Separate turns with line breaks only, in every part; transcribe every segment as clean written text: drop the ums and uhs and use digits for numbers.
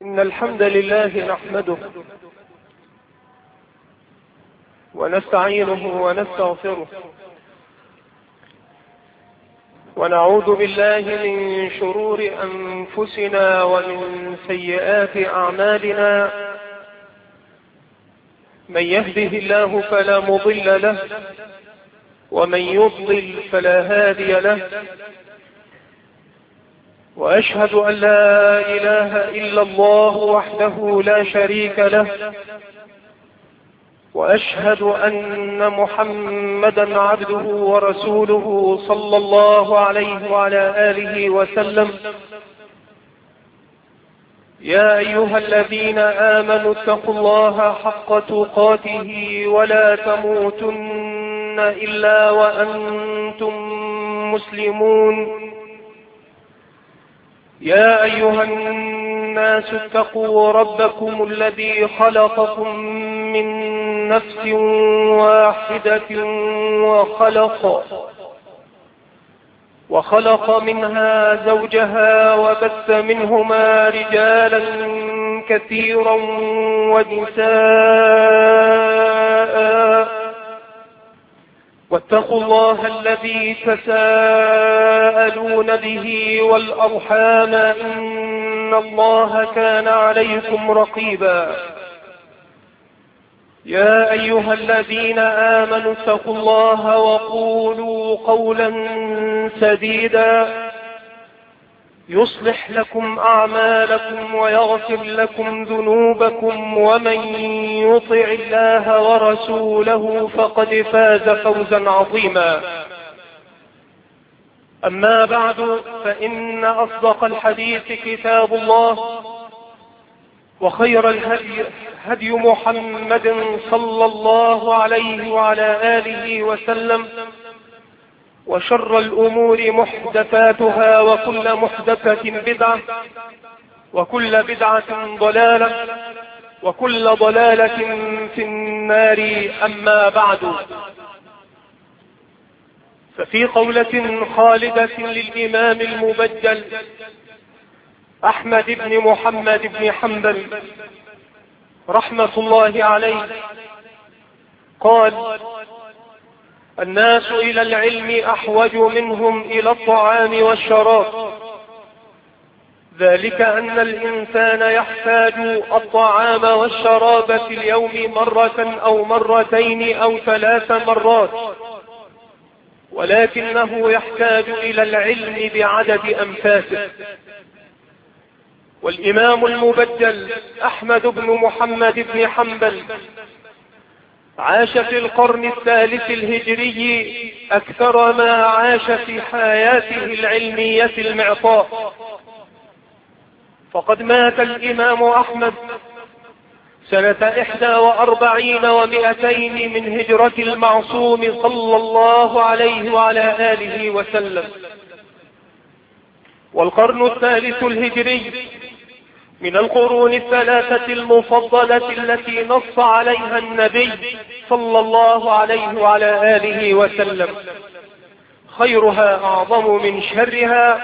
إن الحمد لله نحمده ونستعينه ونستغفره ونعوذ بالله من شرور أنفسنا ومن سيئات أعمالنا. من يهده الله فلا مضل له ومن يضلل فلا هادي له، وأشهد أن لا إله إلا الله وحده لا شريك له، وأشهد أن محمدا عبده ورسوله صلى الله عليه وعلى آله وسلم. يا أيها الذين آمنوا اتقوا الله حق تقاته ولا تموتن إلا وأنتم مسلمون. يا أيها الناس اتقوا ربكم الذي خلقكم من نفس واحدة وخلق منها زوجها وبث منهما رجالا كثيرا ونساء، واتقوا الله الذي تساءلون به والأرحام إن الله كان عليكم رقيبا. يا أيها الذين آمنوا اتقوا الله وقولوا قولا سديدا يصلح لكم أعمالكم ويغفر لكم ذنوبكم، ومن يطع الله ورسوله فقد فاز فوزا عظيما. أما بعد، فإن أصدق الحديث كتاب الله، وخير الهدي هدي محمد صلى الله عليه وعلى آله وسلم، وشر الأمور محدثاتها، وكل محدثة بدعة، وكل بدعة ضلالة، وكل ضلالة في النار. أما بعد، ففي قولة خالدة للإمام المبجل أحمد بن محمد بن حنبل رحمة الله عليه قال: الناس إلى العلم أحوج منهم إلى الطعام والشراب، ذلك أن الإنسان يحتاج الطعام والشراب في اليوم مرة أو مرتين أو 3 مرات، ولكنه يحتاج إلى العلم بعدد أنفاسه. والإمام المبجل أحمد بن محمد بن حنبل عاش في القرن الثالث الهجري أكثر ما عاش في حياته العلمية المعطاء، فقد مات الإمام أحمد سنة 41 و200 من هجرة المعصوم صلى الله عليه وعلى آله وسلم. والقرن الثالث الهجري من القرون الثلاثة المفضلة التي نص عليها النبي صلى الله عليه وعلى آله وسلم: خيرها أعظم من شرها،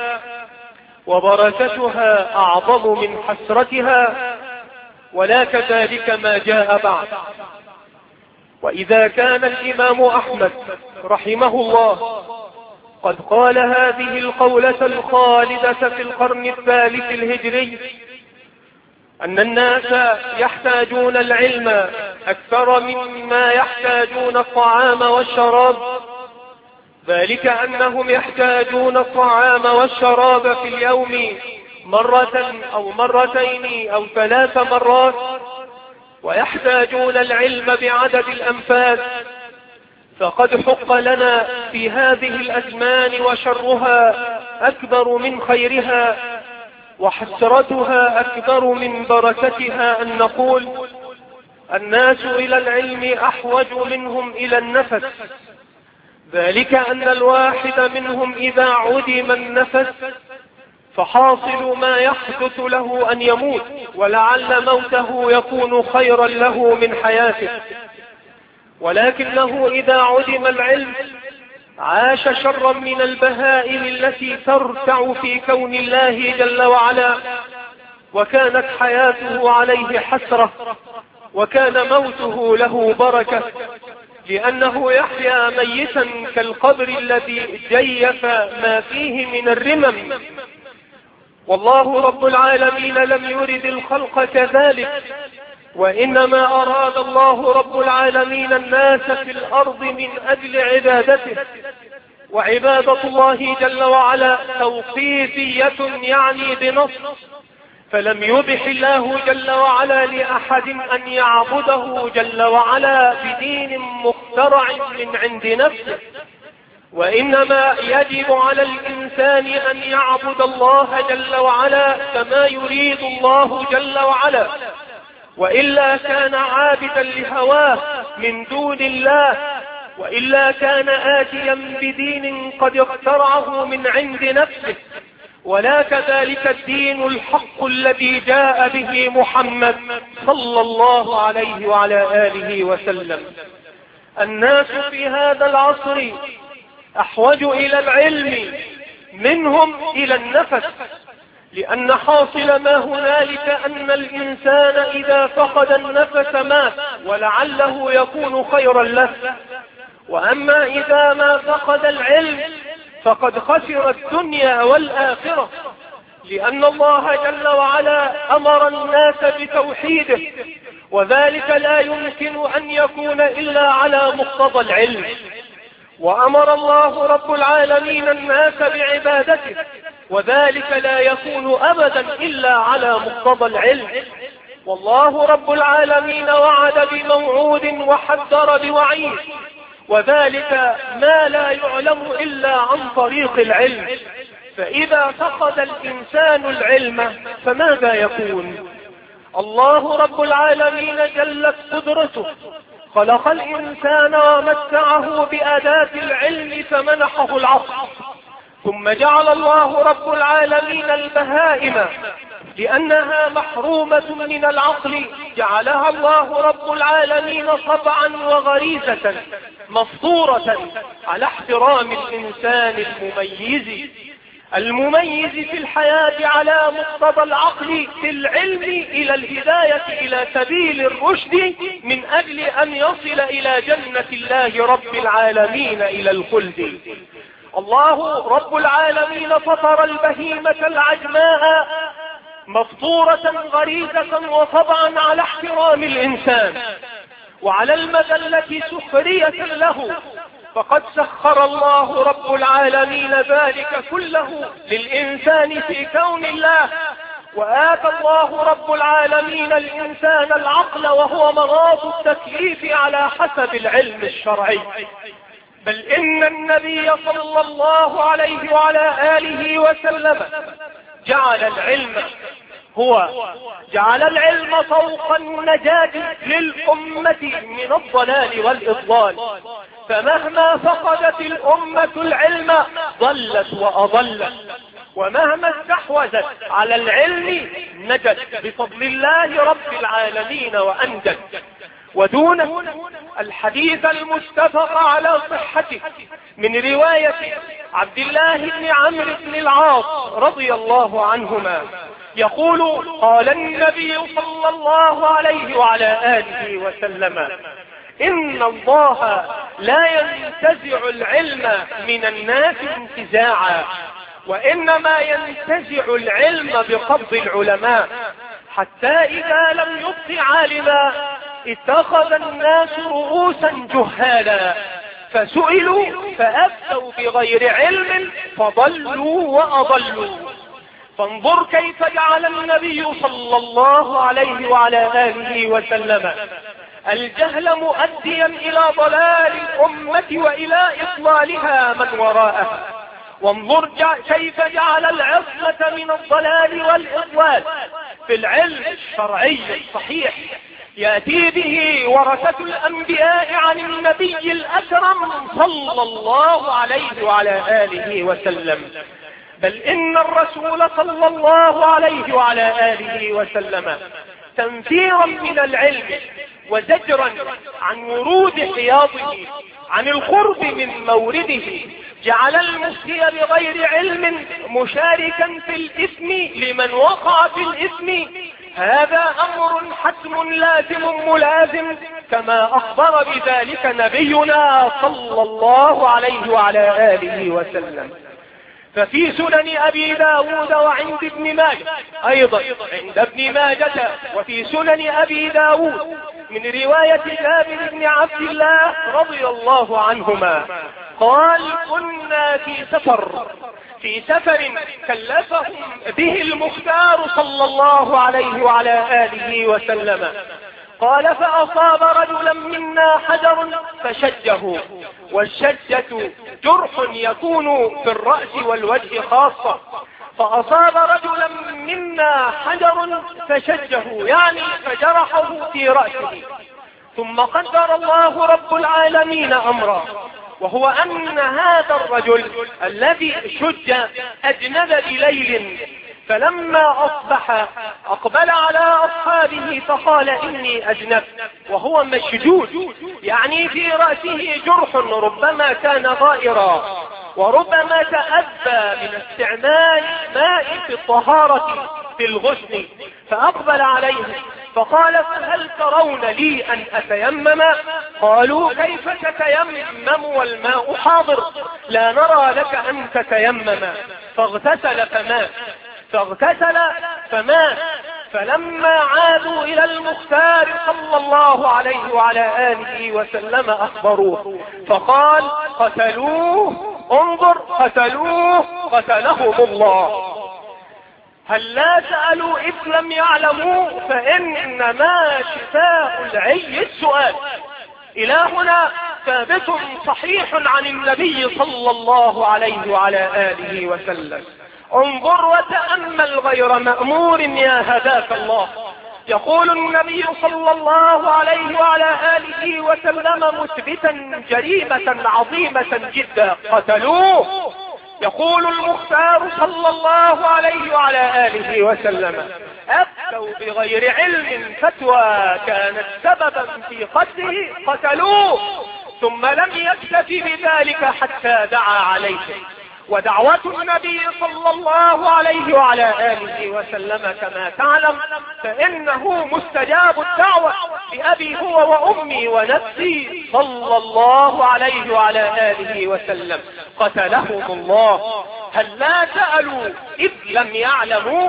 وبركتها أعظم من حسرتها، ولا كذلك ما جاء بعد. وإذا كان الإمام أحمد رحمه الله قد قال هذه القولة الخالدة في القرن الثالث الهجري أن الناس يحتاجون العلم أكثر مما يحتاجون الطعام والشراب، ذلك أنهم يحتاجون الطعام والشراب في اليوم مرة أو مرتين أو 3 مرات، ويحتاجون العلم بعدد الأنفاس، فقد حق لنا في هذه الأزمان وشرها أكبر من خيرها وحسرتها أكبر من بركتها أن نقول: الناس إلى العلم أحوج منهم إلى النفس، ذلك أن الواحد منهم إذا عدم النفس فحاصل ما يحدث له أن يموت، ولعل موته يكون خيرا له من حياته. ولكنه إذا عدم العلم عاش شرا من البهائم التي ترتع في كون الله جل وعلا، وكانت حياته عليه حسرة، وكان موته له بركة، لأنه يحيا ميتا كالقبر الذي جيف ما فيه من الرمم. والله رب العالمين لم يرد الخلق كذلك، وإنما أراد الله رب العالمين الناس في الأرض من أجل عبادته. وعبادة الله جل وعلا توقيفية يعني بنص، فلم يبح الله جل وعلا لأحد أن يعبده جل وعلا بدين مخترع من عند نفسه، وإنما يجب على الإنسان أن يعبد الله جل وعلا كما يريد الله جل وعلا، وإلا كان عابدا لهواه من دون الله، وإلا كان آتيا بدين قد اخترعه من عند نفسه. ولا كذلك الدين الحق الذي جاء به محمد صلى الله عليه وعلى آله وسلم. الناس في هذا العصر أحوج إلى العلم منهم إلى النفس، لأن حاصل ما هنالك أن الإنسان إذا فقد النفس مات، ولعله يكون خيرا له. وأما إذا ما فقد العلم فقد خسر الدنيا والآخرة، لأن الله جل وعلا أمر الناس بتوحيده، وذلك لا يمكن أن يكون إلا على مقتضى العلم. وأمر الله رب العالمين الناس بعبادته، وذلك لا يكون أبدا إلا على مقتضى العلم. والله رب العالمين وعد بموعود وحذر بوعيد، وذلك ما لا يعلم إلا عن طريق العلم. فإذا فقد الإنسان العلم فماذا يكون؟ الله رب العالمين جلت قدرته خلق الإنسان ومتعه بأداة العلم فمنحه العقل، ثم جعل الله رب العالمين البهائم لأنها محرومة من العقل جعلها الله رب العالمين طبعا وغريزة مفطورة على احترام الإنسان المميز في الحياة على مقتضى العقل في العلم إلى الهداية إلى سبيل الرشد من أجل أن يصل إلى جنة الله رب العالمين إلى الخلد. الله رب العالمين فطر البهيمة العجماء مفطورة غريزة وطبعا على احترام الإنسان وعلى المذلة سخرية له، فقد سخر الله رب العالمين ذلك كله للإنسان في كون الله، وآتى الله رب العالمين الإنسان العقل وهو مناط التكليف على حسب العلم الشرعي. بل إن النبي صلى الله عليه وعلى آله وسلم جعل العلم طوق النجاة للأمة من الضلال والإضلال، فمهما فقدت الأمة العلم ضلت وأضلت، ومهما استحوذت على العلم نجت بفضل الله رب العالمين وأنجت. ودونه الحديث المتفق على صحته من رواية عبد الله بن عمرو بن العاص رضي الله عنهما يقول: قال النبي صلى الله عليه وعلى آله وسلم: إن الله لا ينتزع العلم من الناس انتزاعا، وإنما ينتزع العلم بقبض العلماء، حتى إذا لم يبق عالما اتخذ الناس رؤوسا جهالا، فسئلوا فأفتوا بغير علم فضلوا وأضلوا. فانظر كيف جعل النبي صلى الله عليه وعلى آله وسلم الجهل مؤديا إلى ضلال الأمة وإلى إضلالها من وراءها. وانظر كيف جعل العصمة من الضلال والإضلال في العلم الشرعي الصحيح يأتي به ورثة الأنبياء عن النبي الأكرم صلى الله عليه وعلى آله وسلم. بل إن الرسول صلى الله عليه وعلى آله وسلم تنفيرا من العلم وزجرا عن ورود حياضه عن القرب من مورده جعل المفتي بغير علم مشاركا في الإثم لمن وقع في الإثم، هذا أمر حتم لازم ملازم، كما أخبر بذلك نبينا صلى الله عليه وعلى آله وسلم. ففي سنن أبي داود وعند ابن ماجه، أيضا عند ابن ماجه وفي سنن أبي داود من رواية جابر بن عبد الله رضي الله عنهما قال: كنا في سفر كلفهم به المختار صلى الله عليه وعلى آله وسلم، قال: فأصاب رجلا منا حجر فشجه، والشجة جرح يكون في الرأس والوجه خاصة، فأصاب رجلا منا حجر فشجه يعني فجرحه في رأسه، ثم قدر الله رب العالمين أمرا، وهو أن هذا الرجل الذي شج أجند بليل، فلما أصبح أقبل على أصحابه فقال: إني أجنبت، وهو مشجوج يعني في رأسه جرح ربما كان ضائرا، وربما تأذى من استعمال ماء في الطهارة في الغسل، فأقبل عليه فقال: فهل ترون لي أن أتيمم؟ قالوا: كيف تتيمم والماء حاضر؟ لا نرى لك أن تتيمم. فاغتسل فمات. فلما عادوا إلى المختار صلى الله عليه وعلى آله وسلم أخبروه، فقال: قتلوه، انظر، قتلهم الله. هل لا سألوا إذ لم يعلموا؟ فإنما شفاء العي السؤال. إلى هنا ثابت صحيح عن النبي صلى الله عليه وعلى آله وسلم. انظر وتأمل غير مأمور يا هداك الله. يقول النبي صلى الله عليه وعلى آله وسلم مثبتا جريمة عظيمة جدا: قتلوه. يقول المختار صلى الله عليه وعلى آله وسلم: أفتوا بغير علم فتوى كانت سببا في قتله، قتلوه. ثم لم يكتف بذلك حتى دعا عليه. ودعوة النبي صلى الله عليه وعلى آله وسلم كما تعلم فإنه مستجاب الدعوة بأبي هو وأمي ونفسي صلى الله عليه وعلى آله وسلم. قتلهم الله. هل لا سألوا إذ لم يعلموا؟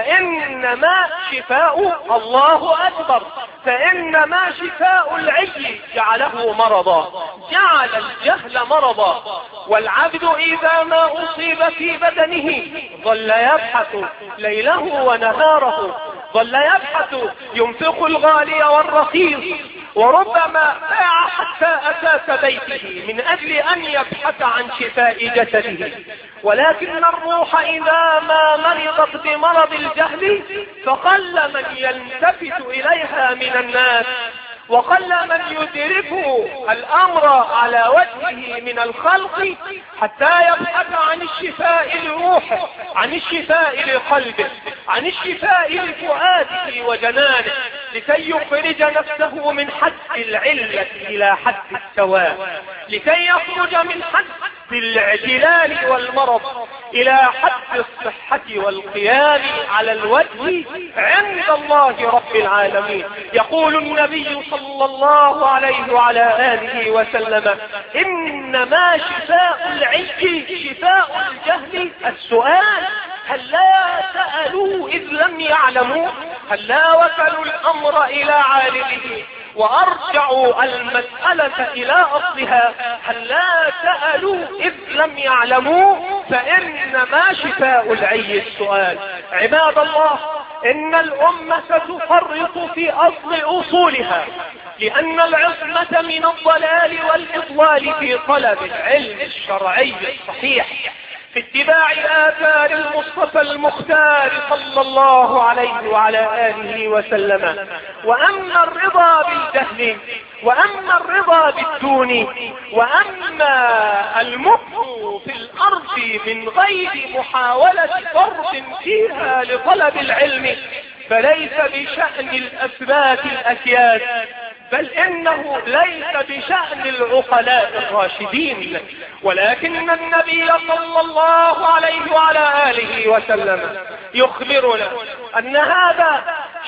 فإنما شفاء، الله أكبر، فإنما شفاء العي جعله مرضا، جعل الجهل مرضا. والعبد إذا ما أصيب في بدنه ظل يبحث ليله ونهاره، ظل يبحث ينفق الغالي والرخيص، وربما باع حتى أساس بيته من أجل أن يبحث عن شفاء جسده. ولكن الروح إذا ما مرضت بمرض الجهل فقل من يلتفت إليها من الناس، وقل من يدركه الأمر على وجهه من الخلق حتى يبحث عن الشفاء لروحه، عن الشفاء لقلبه، عن الشفاء لفؤاده وجنانه، لكي يخرج نفسه من حد العلة إلى حد السواء، لكي يخرج من حد الاعتلال والمرض إلى حد الصحة والقيام على الوجه عند الله رب العالمين. يقول النبي صلى الله عليه وعلى آله وسلم: إنما شفاء العي شفاء الجهل السؤال. هل لا سألوا إذ لم يعلموا؟ هل لا وكلوا الأمر إلى عالمه وأرجعوا المسألة إلى أصلها؟ هل لا سألوا إذ لم يعلموا؟ فإنما شفاء العي السؤال. عباد الله، إن الأمة تفرط في أصل أصولها، لأن العصمة من الضلال والإضلال في طلب العلم الشرعي الصحيح، في اتباع آثار المصطفى المختار صلى الله عليه وعلى آله وسلم. وأما الرضا بالجهل، وأما الرضا بالدون، وأما المكث في الأرض من غير محاولة فرض فيها لطلب العلم فليس بشأن الأثبات الأكياد، بل إنه ليس بشأن العقلاء الراشدين، ولكن النبي صلى الله عليه وعلى آله وسلم يخبرنا أن هذا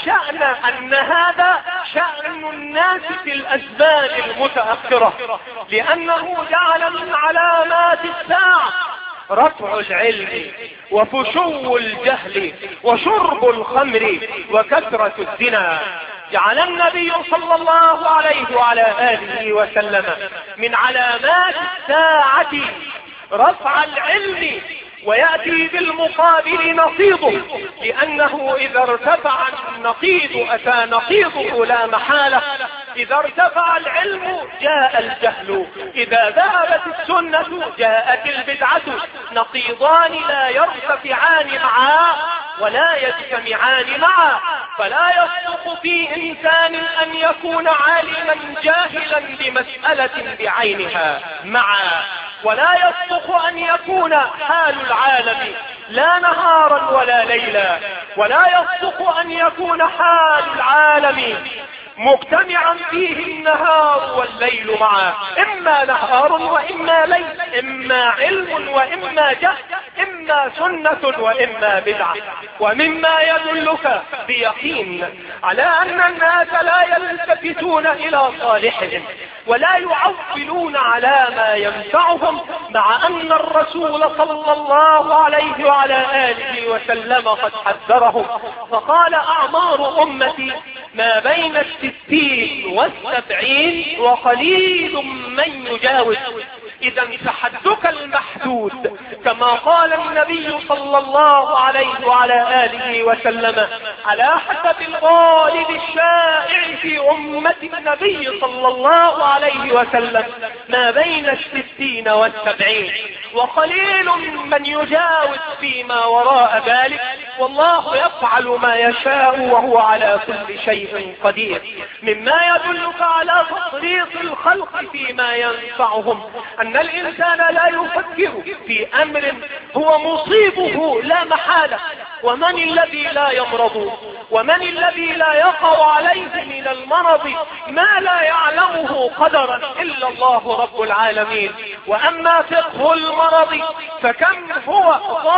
شأن الناس في الأزمان المتأخرة، لأنه جعل من علامات الساعة رفع العلم وفشو الجهل وشرب الخمر وكثرة الزنا. جعل النبي صلى الله عليه وعلى آله وسلم من علامات الساعة رفع العلم، ويأتي بالمقابل نقيضه، لأنه إذا ارتفع النقيض أتى نقيضه لا محالة. إذا ارتفع العلم جاء الجهل، إذا ذهبت السنة جاءت البدعة، نقيضان لا يرتفعان معا ولا يجتمعان معا. فلا يصدق في إنسان أن يكون عالما جاهلا بمسألة بعينها معا، ولا يصدق أن يكون حال العالم لا نهارا ولا ليلا، ولا يصدق أن يكون حال العالم مجتمعا فيه النهار والليل معا، إما نهار وإما ليل، إما علم وإما جهل، إما سنة وإما بدعة. ومما يدلك بيقين على أن الناس لا يلتفتون إلى صالحهم ولا يعولون على ما ينفعهم، مع أن الرسول صلى الله عليه وعلى آله وسلم قد حذرهم فقال: أعمار أمتي ما بين 60 و70 وقليل من يجاوز. إذا فحدك المحدود، كما قال النبي صلى الله عليه وعلى آله وسلم على حسب الغالب الشائع في أمة النبي صلى الله عليه وسلم ما بين 60 و70 وقليل من يجاوز فيما وراء ذلك، والله يفعل ما يشاء وهو على كل شيء قدير. مما يدلك على تفريط الخلق فيما ينفعهم أن الإنسان لا يفكر في أمر هو مصيبه لا محالة. ومن الذي لا يمرض؟ ومن الذي لا يقع عليه من المرض ما لا يعلمه قدرا إلا الله رب العالمين؟ وأما فقه المرض فكم هو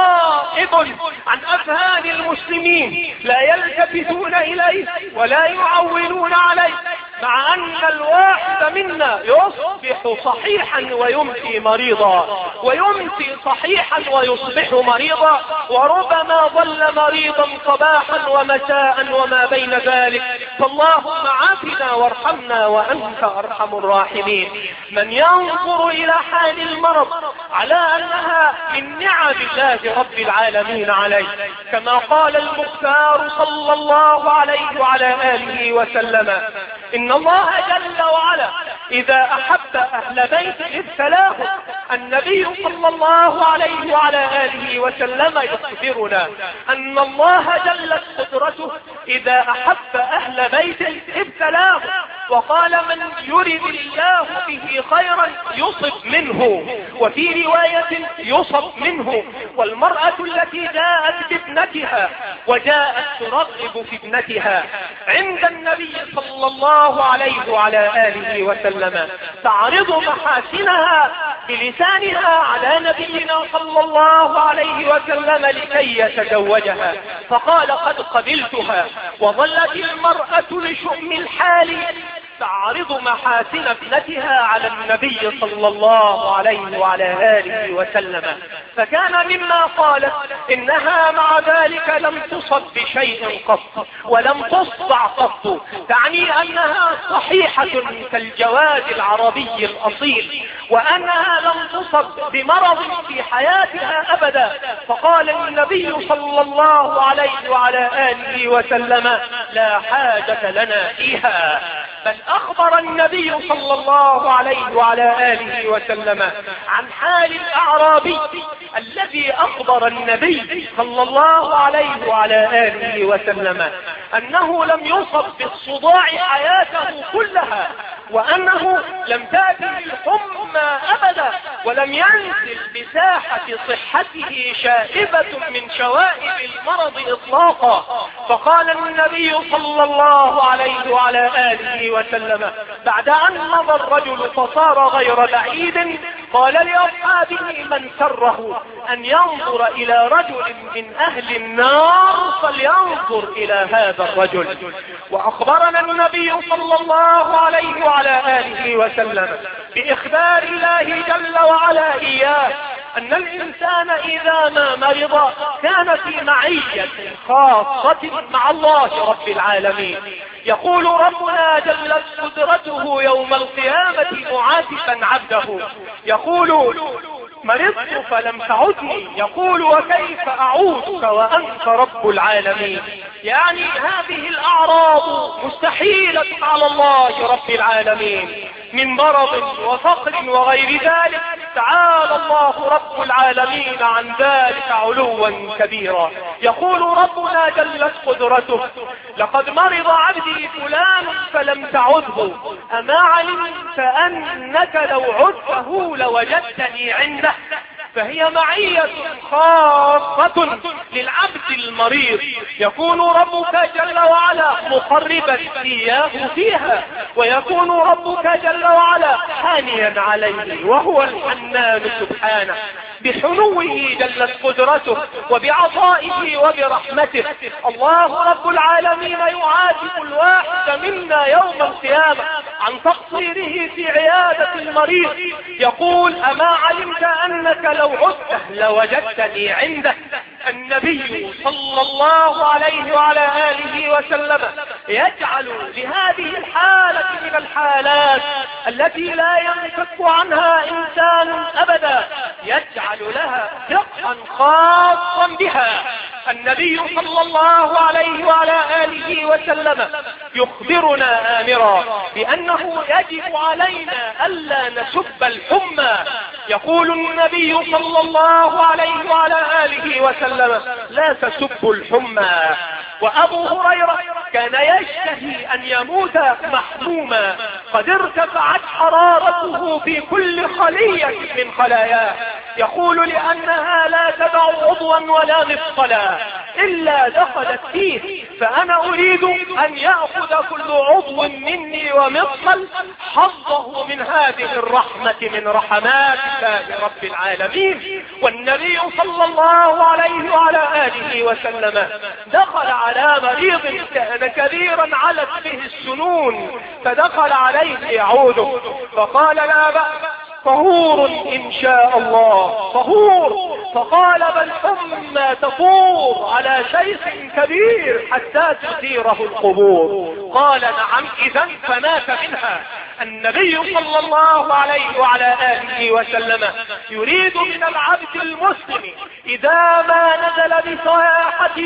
غائب عن أفهام المسلمين، لا يلتفتون إليه ولا يعولون عليه، مع أن الواحد منا يصبح صحيحا ويمسي مريضا، ويمسي صحيحا ويصبح مريضا، وربما ظل مريضا صباحا ومساء وما بين ذلك. فاللهم عافنا وارحمنا وأنت أرحم الراحمين. من ينظر إلى حال المرض على أنها من نعم الله رب العالمين عليه، كما قال المختار صلى الله عليه وعلى آله وسلم: إن الله جل وعلا إذا أحب أهل بيت ابتلاهم. النبي صلى الله عليه وعلى آله وسلم يخبرنا أن الله جلت قدرته إذا أحب أهل بيت ابتلاهم، وقال: من يرد الله به خيرا يصب منه، وفي رواية يصب منه. والمرأة التي جاءت بابنتها وجاءت ترغب في ابنتها عند النبي صلى الله عليه وعلى آله وسلم تعرض محاسنها بلسانها على نبينا صلى الله عليه وسلم لكي يتزوجها، فقال: قد قبلتها. وظلت المرأة لشؤم الحال تعرض محاسن ابنتها على النبي صلى الله عليه وعلى آله وسلم، فكان مما قالت إنها مع ذلك لم تصب بشيء قط ولم تصدع قط، تعني أنها صحيحة كالجواد العربي الأصيل، وأنها لم تصب بمرض في حياتها أبدا. فقال النبي صلى الله عليه وعلى آله وسلم: لا حاجة لنا فيها. بل أخبر النبي صلى الله عليه وعلى آله وسلم عن حال الأعرابي الذي أخبر النبي صلى الله عليه وعلى آله وسلم أنه لم يصب بالصداع حياته كلها، وأنه لم تأته الحمى أبدا، ولم ينزل بساحة صحته شائبة من شوائب المرض إطلاقا. فقال النبي صلى الله عليه وعلى آله وسلم بعد أن مضى الرجل فصار غير بعيد، قال لأصحابه من سره أن ينظر إلى رجل من أهل النار فلينظر إلى هذا الرجل. وأخبرنا النبي صلى الله عليه وعلى آله وسلم بإخبار الله جل وعلا إياه أن الإنسان إذا ما مرض كان في معية خاصة مع الله رب العالمين. يقول ربنا جلت قدرته يوم القيامة معاتبا عبده، يقول مرضت فلم تعدني، يقول وكيف أعودك وأنت رب العالمين. يعني هذه الأعراض مستحيلة على الله رب العالمين من مرض وفقر وغير ذلك. تعالى الله رب العالمين عن ذلك علوا كبيرا. يقول ربنا جلت قدرته لقد مرض عبدي فلان فلم تعده، أما علمت أنك لو عدته لوجدتني عنده. فهي معية خاصة للعبد المريض، يكون ربك جل وعلا مقربا إياه فيها، ويكون ربك جل وعلا حانيا عليه وهو الحنان سبحانه. بحنوه جلت قدرته وبعطائه وبرحمته الله رب العالمين يعاتب الواحد منا يوم القيامة عن تقصيره في عيادة المريض. يقول أما علمت أنك لو عدته لوجدتني عنده. النبي صلى الله عليه وعلى آله وسلم يجعل لهذه الحالة من الحالات التي لا ينفك عنها إنسان أبدا، يجعل لها فقها خاصا بها. النبي صلى الله عليه وعلى آله وسلم يخبرنا آمرا بأنه يجب علينا ألا نسب الحمى. يقول النبي صلى الله عليه وعلى آله وسلم لا تسبوا الحمى. وأبو هريرة كان يشتهي أن يموت محموما قد ارتفعت حرارته في كل خلية من خلاياه، يقول لأنها لا تدع عضوا ولا مفصلا إلا دخلت فيه، فأنا أريد أن يأخذ كل عضو مني ومفصل حظه من هذه الرحمة من رحمات الله رب العالمين. والنبي صلى الله عليه وعلى آله وسلم دخل على مريض كان كبيرا علت به السنون، فدخل عليه يعوده فقال لا بأس طهور إن شاء الله طهور. فقال بل حمى تطور على شيخ كبير حتى تثيره القبور. قال نعم إذن فمات منها. النبي صلى الله عليه وعلى آله وسلم يريد من العبد المسلم إذا ما نزل بصحته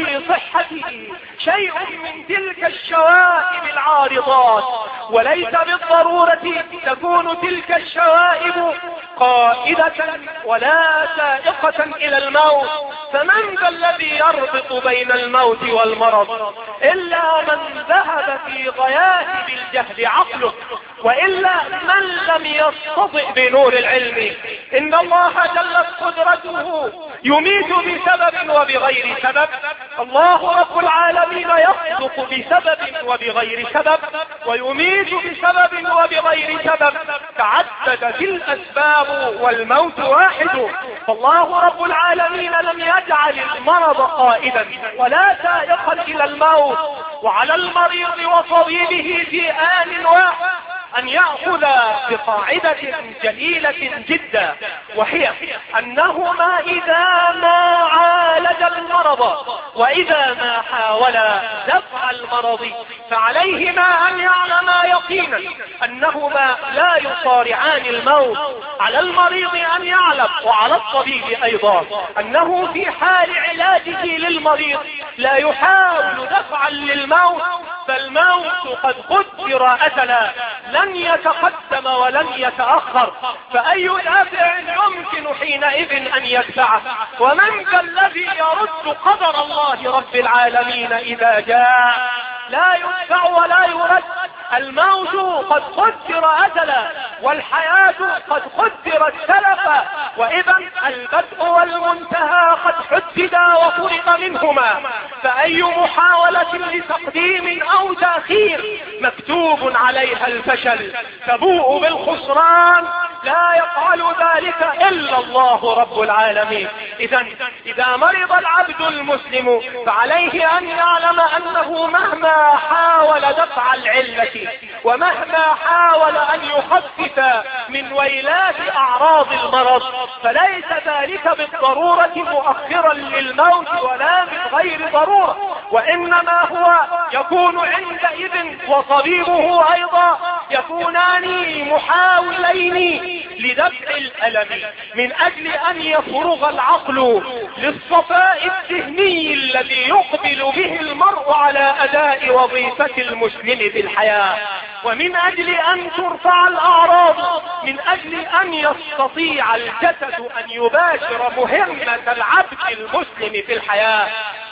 شيء من تلك الشوائب العارضات، وليس بالضرورة تكون تلك الشوائب قائدة ولا سائقة إلى الموت، فمن ذا الذي يربط بين الموت والمرض إلا من ذهب في غياهب الجهل عقله، وإلا من لم يستطع بنور العلم. إن الله جلت قدرته يميت بسبب وبغير سبب. الله رب العالمين يخلق بسبب وبغير سبب ويميت بسبب وبغير سبب، تعددت الأسباب والموت واحد. فالله رب العالمين لم يجعل المرض قائدا ولا سائقا إلى الموت، وعلى المريض وطبيبه في آن واحد أن يأخذ بقاعدة جليلة جدا، وهي أنهما إذا ما عالج المرض وإذا ما حاول دفع المرض فعليهما أن يعلما يقينا أنهما لا يصارعان الموت. على المريض أن يعلم وعلى الطبيب أيضا أنه في حال علاجه للمريض لا يحاول دفعا للموت، فالموت قد قدر أجلا لن يتقدم ولن يتأخر، فأي دافع يمكن حينئذ أن يدفعه؟ ومن ذا الذي يرد قدر الله رب العالمين إذا جاء؟ لا يدفع ولا يرد. الموت قد قدر أجلا، والحياة قد قدرت سلفا، وإذا البدء والمنتهى قد حددا وفرق منهما، فأي محاولة لتقديم أو تأخير مكتوب عليها الفشل، تبوء بالخسران، لا يفعل ذلك إلا الله رب العالمين. إذا مرض العبد المسلم فعليه أن يعلم أنه مهما حاول دفع العلة ومهما حاول أن يخفف من ويلات أعراض المرض فليس ذلك بالضرورة مؤخرا للموت ولا من غير ضرورة، وإنما هو يكون عندئذ وطبيبه أيضا يكونان محاولين لدفع الألم من أجل أن يفرغ العقل للصفاء الذهني الذي يقبل به المرء على أداء وظيفة المسلم في الحياة، ومن أجل أن ترفع الأعراض، من أجل أن يستطيع الجسد أن يباشر مهمة العبد المسلم في الحياة.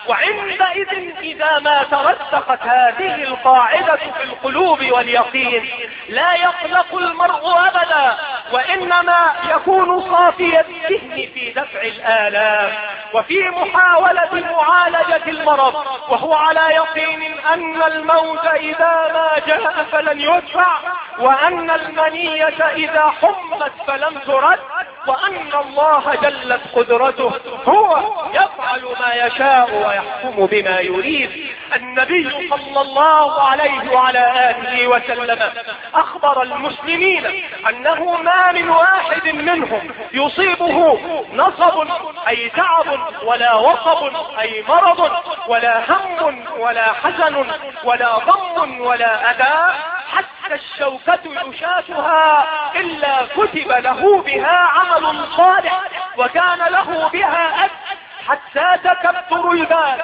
وعندئذ إذا ما ترسخت هذه القاعدة في القلوب واليقين لا يقلق المرء أبدا، وإنما يكون صافي الذهن في دفع الآلام وفي محاولة معالجة المرض، وهو على يقين أن الموت إذا ما جاء فلن يدفع، وأن المنية إذا حمت فلم ترد، وأن الله جلت قدرته هو يفعل ما يشاء ويحكم بما يريد. النبي صلى الله عليه وعلى آله وسلم أخبر المسلمين أنه ما من واحد منهم يصيبه نصب أي تعب ولا وصب أي مرض ولا هم ولا حزن ولا ضم ولا أذى حتى الشوكة يشاشها إلا كتب له بها عمل صالح وكان له بها أجر، حتى تكبر البال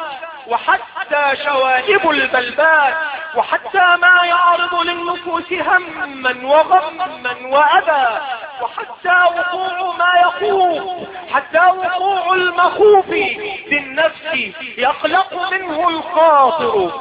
وحتى شوائب البلبال وحتى ما يعرض للنفوس هما وغما وأذى، وحتى وقوع ما يخوف، حتى وقوع المخوف بالنفس يقلق منه الخاطر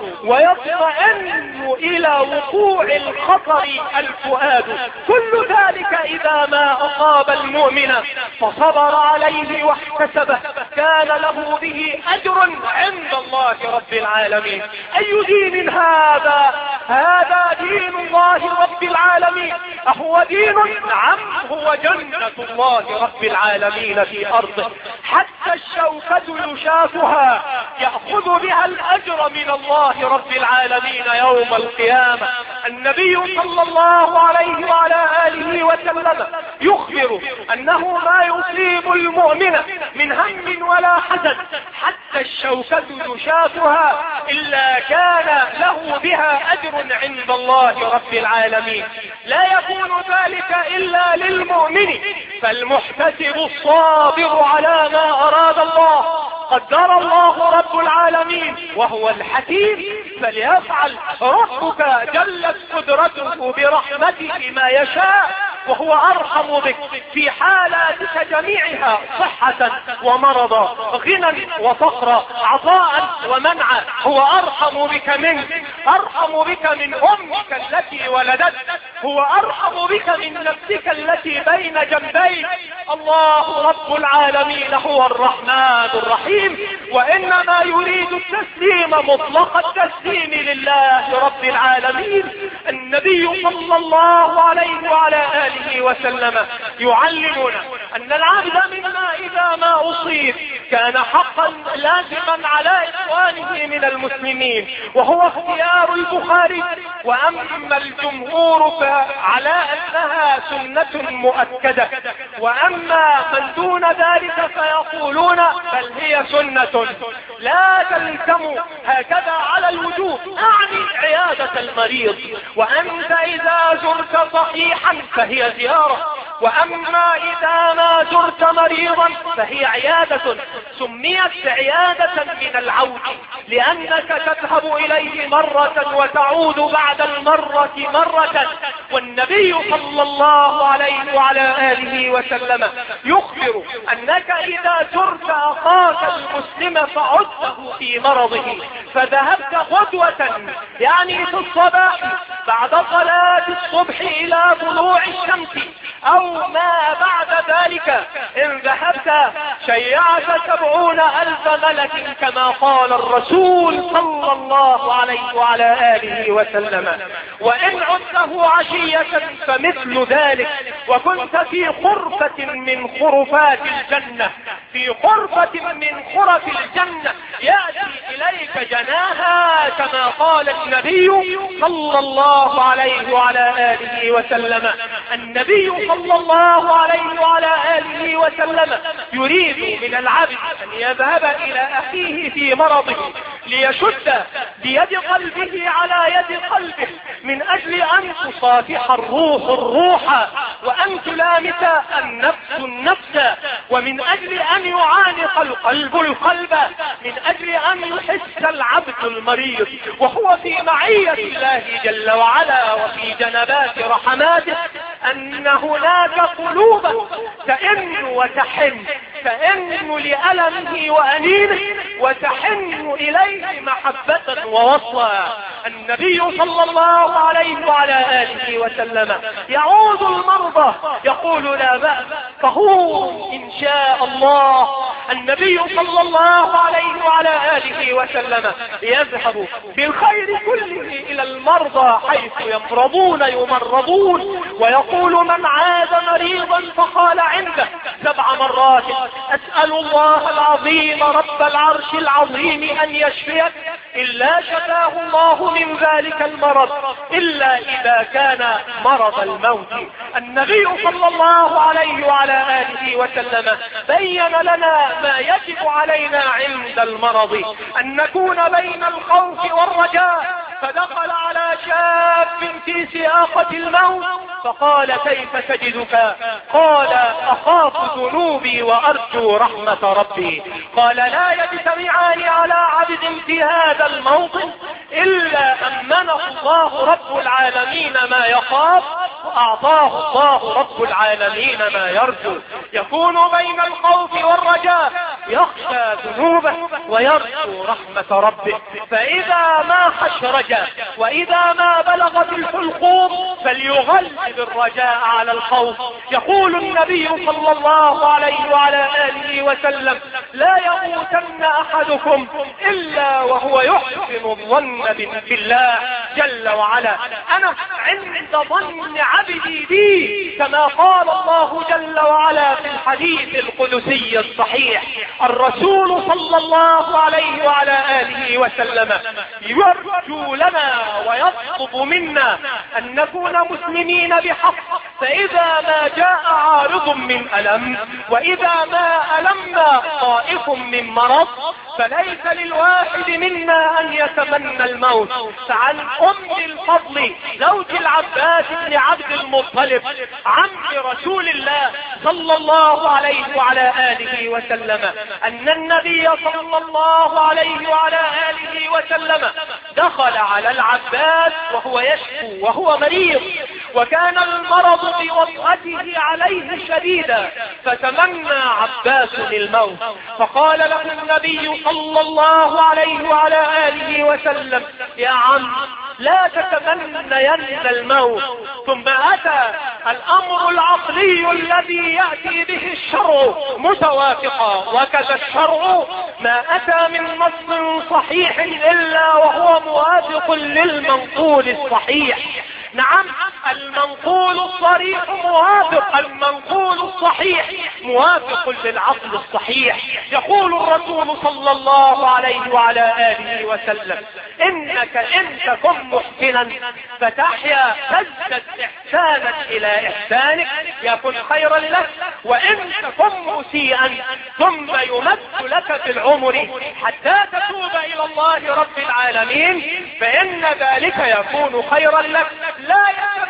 ويطمئن إلى وقوع الخطر الفؤاد. كل ذلك إذا ما أصاب المؤمن فصبر عليه واحتسبه كان له به أجر عند الله رب العالمين. أي دين هذا؟ هذا دين الله رب العالمين. أهو دين؟ نعم، هو جنة الله رب العالمين في أرضه، حتى الشوكة يشافها يأخذ بها الأجر من الله رب العالمين يوم القيامة. النبي صلى الله عليه وعلى آله وسلم يخبر أنه ما يصيب المؤمن من هم ولا حزن حتى الشوكة يشافها إلا كان له بها أجر عند الله رب العالمين. لا يكون ذلك إلا للمؤمن، فالمحتسب الصابر على ما أراد الله قدر الله رب العالمين وهو الحكيم، فليفعل ربك جلت قدرته برحمته ما يشاء، وهو أرحم بك في حالاتك جميعها صحة ومرضا، غنى وفقرا، عطاء ومنعا. هو أرحم بك منك، أرحم بك من أمك التي ولدت، هو أرحم بك من نفسك التي بين جنبيك. الله رب العالمين هو الرحمن الرحيم، وإنما يريد التسليم مطلق التسليم لله رب العالمين. النبي صلى الله عليه وعلى آله وسلم يعلمنا أن العبد منا إذا ما أصيب كان حقا لازما على إخوانه من المسلمين، وهو اختيار البخاري. وأما الجمهور فعلى أنها سنة مؤكدة، وأما من دون ذلك فيقولون بل هي سنة لا تلزم هكذا على الوجوب، أعني عيادة المريض. وأنت إذا زرت صحيحا فهي زيارة، وأما إذا ما زرت مريضا فهي عيادة، سميت عيادة من العود لأنك تذهب إليه مرة وتعود بعد المرة مرة. والنبي صلى الله عليه وعلى آله وسلم يخبر أنك إذا زرت أخاك المسلم فعدته في مرضه، فذهبت غدوة يعني في الصباح بعد صلاة الصبح إلى طلوع الشمس أو ما بعد ذلك، إن ذهبت شيعت 70,000 ملك كما قال الرسول صلى الله عليه وعلى آله وسلم. وإن عدته عشية فمثل ذلك. وكنت في غرفة من غرفات الجنة، في غرفة من غرف الجنة يأتي إليك جناها كما قال النبي صلى الله عليه وعلى آله وسلم. النبي صلى الله عليه وعلى آله وسلم يريد من العبد أن يذهب إلى أخيه في مرضه ليشد بيد قلبه على يد قلبه من أجل أن تصافح الروح الروح وأن تلامس النفس النفس، ومن أجل أن يعانق القلب القلب، من أجل أن يحس العبد المريض وهو في معية الله جل وعلا وفي جنبات رحماته أن هناك قلوبا تئن وتحن، تئن لألمه وأنينه وتحن إليه محبة ووصلا. النبي صلى الله عليه وعلى آله وسلم يعود المرضى يقول لا بأس طهور إن شاء الله. النبي صلى الله عليه وعلى آله وسلم يذهب بالخير كله إلى المرضى حيث يمرضون يمرضون، ويقول من عاد مريضا فقال عنده 7 مرات أسأل الله العظيم رب العرش العظيم أن يشفيك إلا شفاه الله من ذلك المرض إلا إذا كان مرض الموت. النبي صلى الله عليه وعلى آله وسلم بين لنا ما يجب علينا عند المرض، أن نكون بين الخوف والرجاء. فدخل على شاب في سياقة الموت فقال كيف تجدك؟ قال أخاف ذنوبي وأرجو رحمة ربي. قال لا يجتمعان على عبد في هذا الموطن إلا أمنه الله رب العالمين ما يخاف وأعطاه الله رب العالمين ما يرجو. يكون بين الخوف والرجاء، يخشى ذنوبه ويرجو رحمة ربه. فإذا ما خشرج وإذا ما بلغت الحلقوم فليغلب الرجاء على الخوف. يقول النبي صلى الله عليه وعلى آله وسلم لا يموتن أحدكم إلا وهو يحسن الظن بالله جل وعلا. أنا عند ظن عبدي بي كما قال الله جل وعلا في الحديث القدسي الصحيح. الرسول صلى الله عليه وعلى آله وسلم يرجو لنا ويطلب منا أن نكون مسلمين بحق. فإذا ما جاء عارض من ألم وإذا ما ألمنا طائف من مرض فليس للواحد منا أن يتمنى الموت. فعن أم الفضل زوج العباس بن عبد المطلب عم رسول الله صلى الله عليه وعلى آله وسلم أن النبي صلى الله عليه وعلى آله وسلم دخل على العباس وهو يشكو وهو مريض، وكان المرض بوطأته عليه شديدا، فتمنى عباس الموت. فقال له النبي صلى الله عليه وعلى آله وسلم يا عم لا تتمنين الموت. ثم أتى الأمر العقلي الذي يأتي به الشرع متوافقا، وكذا الشرع ما أتى من نص صحيح إلا وهو موافق للمنقول الصحيح. نعم المنقول الصريح موافق، المنقول الصحيح موافق للعقل الصحيح. يقول الرسول صلى الله عليه وعلى آله وسلم إنك إن تكن محسنا فتحيا تزدد إحسانا إلى إحسانك يكن خيرا لك، وإن تكن مسيئا ثم يمد لك في العمر حتى تتوب إلى الله رب العالمين فإن ذلك يكون خيرا لك. لا يتمنى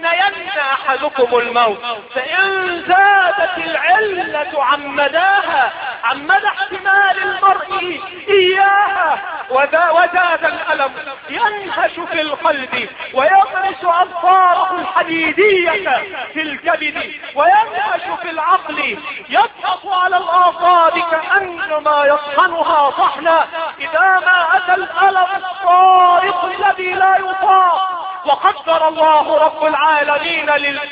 يتمنين احدكم الموت، فان زادت العلة عن مداها، عن مدى احتمال المرء اياها، وزاد الالم ينهش في القلب ويغرس اظفاره الحديدية في الكبد وينهش في العقل، يضغط على الاعصاب كأنما يطحنها طحنا، اذا ما اتى الالم الصارخ الذي لا يطاق. وقدر الله رب العالمين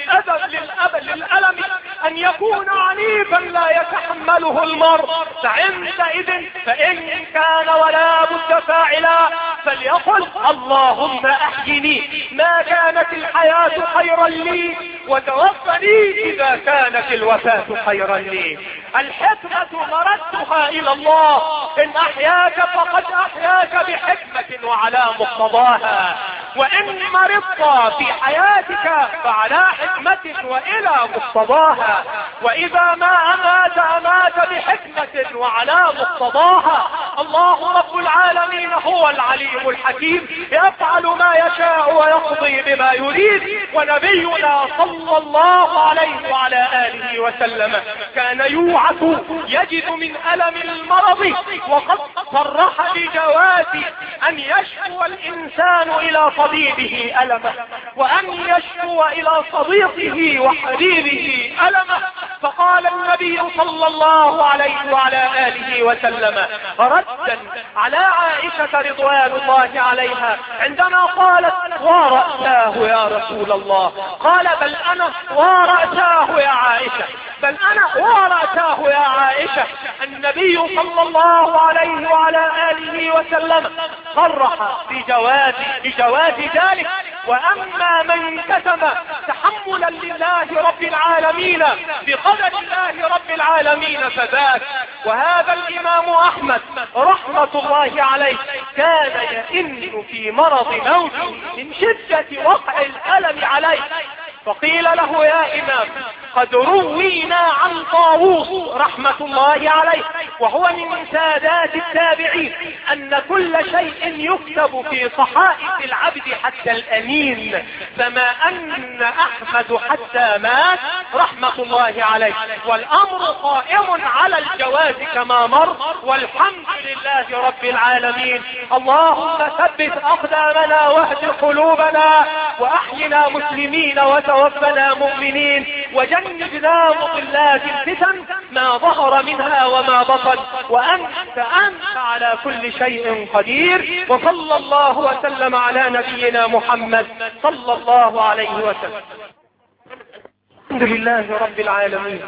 للألم أن يكون عنيفا لا يتحمله المرء، فعندئذ فإن كان ولا بد فاعلا فليقل اللهم أحيني ما كانت الحياة خيرا لي، وتوفني إذا كانت الوفاة خيرا لي. الحكمة مردها إلى الله، إن أحياك فقد أحياك بحكمة وعلى مقتضاها، وإن مرضت في حياتك فعلى حكمة وإلى مقتضاها، وإذا ما أمات بحكمة وعلى مقتضاها. الله رب العالمين هو العليم الحكيم، يفعل ما يشاء ويقضي بما يريد. ونبينا صلى الله عليه وعلى آله وسلم كان يوعد يجد من ألم المرض، وقد صرح بجواز أن يشكو الإنسان إلى طبيبه ألمه، وأن يشكو إلى صديقه وحبيبه ألمه. فقال النبي صلى الله عليه وعلى آله وسلم ردا على عائشة رضوان الله عليها عندما قالت ورأساه يا رسول الله، قال بل أنا ورأساه يا عائشة، بل أنا ورأساه يا عائشة. النبي صلى الله عليه وعلى آله وسلم صرح بجواز ذلك. وأما من كتم تحملا لله رب العالمين بقدر الله رب العالمين فذاك. وهذا الإمام أحمد رحمة الله عليه كان يئن في مرض موته من شدة وقع الألم عليه، فقيل له يا إمام قد روينا عن طاووس رحمة الله عليه وهو من سادات التابعين أن كل شيء يكتب في صحائف العبد حتى الأمين، فما أن أحمد حتى مات رحمة الله عليه، والأمر قائم على الجواز كما مر، والحمد لله رب العالمين. اللهم ثبت أقدامنا واهد قلوبنا وأحينا مسلمين وتوفنا مؤمنين، وجنبنا مضلات الفتن ما ظهر منها وما بطن، وأنت على كل شيء قدير. وصلى الله وسلم على نبينا محمد صلى الله عليه وسلم. الحمد لله رب العالمين،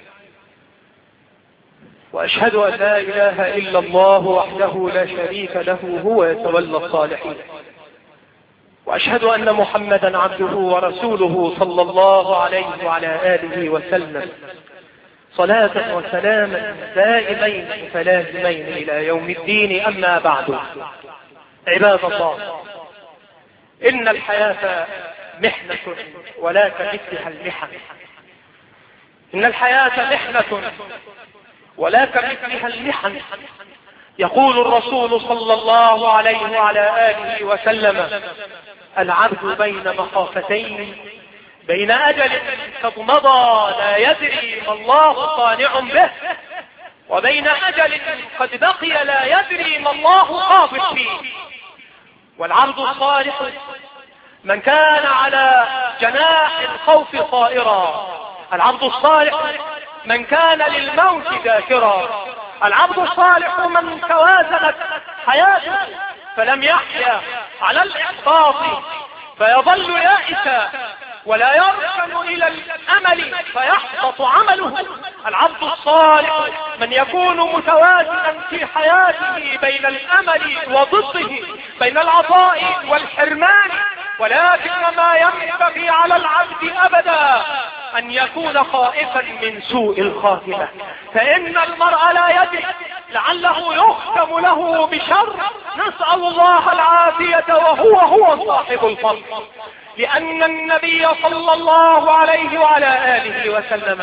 وأشهد أن لا إله إلا الله وحده لا شريك له هو يتولى الصالحين، وأشهد أن محمدا عبده ورسوله صلى الله عليه وعلى آله وسلم، صلاة وسلاما دائمين متلازمين إلى يوم الدين. أما بعد، عباد الله، إن الحياة محنة ولا كمثلها المحن. إن الحياة محنة ولا كمثلها المحن. يقول الرسول صلى الله عليه وعلى آله وسلم العبد بين مخافتين، بين أجل قد مضى لا يدري ما الله صانع به، وبين أجل قد بقي لا يدري ما الله قابض فيه. والعبد الصالح من كان على جناح الخوف طائرا، العبد الصالح من كان للموت ذاكرا، العبد الصالح من توازنت حياته فلم يحيا على الإحباط فيظل يائسا ولا يركن إلى الأمل فيحبط عمله. العبد الصالح من يكون متوازنا في حياته بين الأمل وضده، بين العطاء والحرمان. ولكن ما ينبغي على العبد أبدا أن يكون خائفا من سوء الخاتمة، فإن المرء لا يدري لعله يختم له بشر، نسأل الله العافية وهو صاحب الفضل. لأن النبي صلى الله عليه وعلى آله وسلم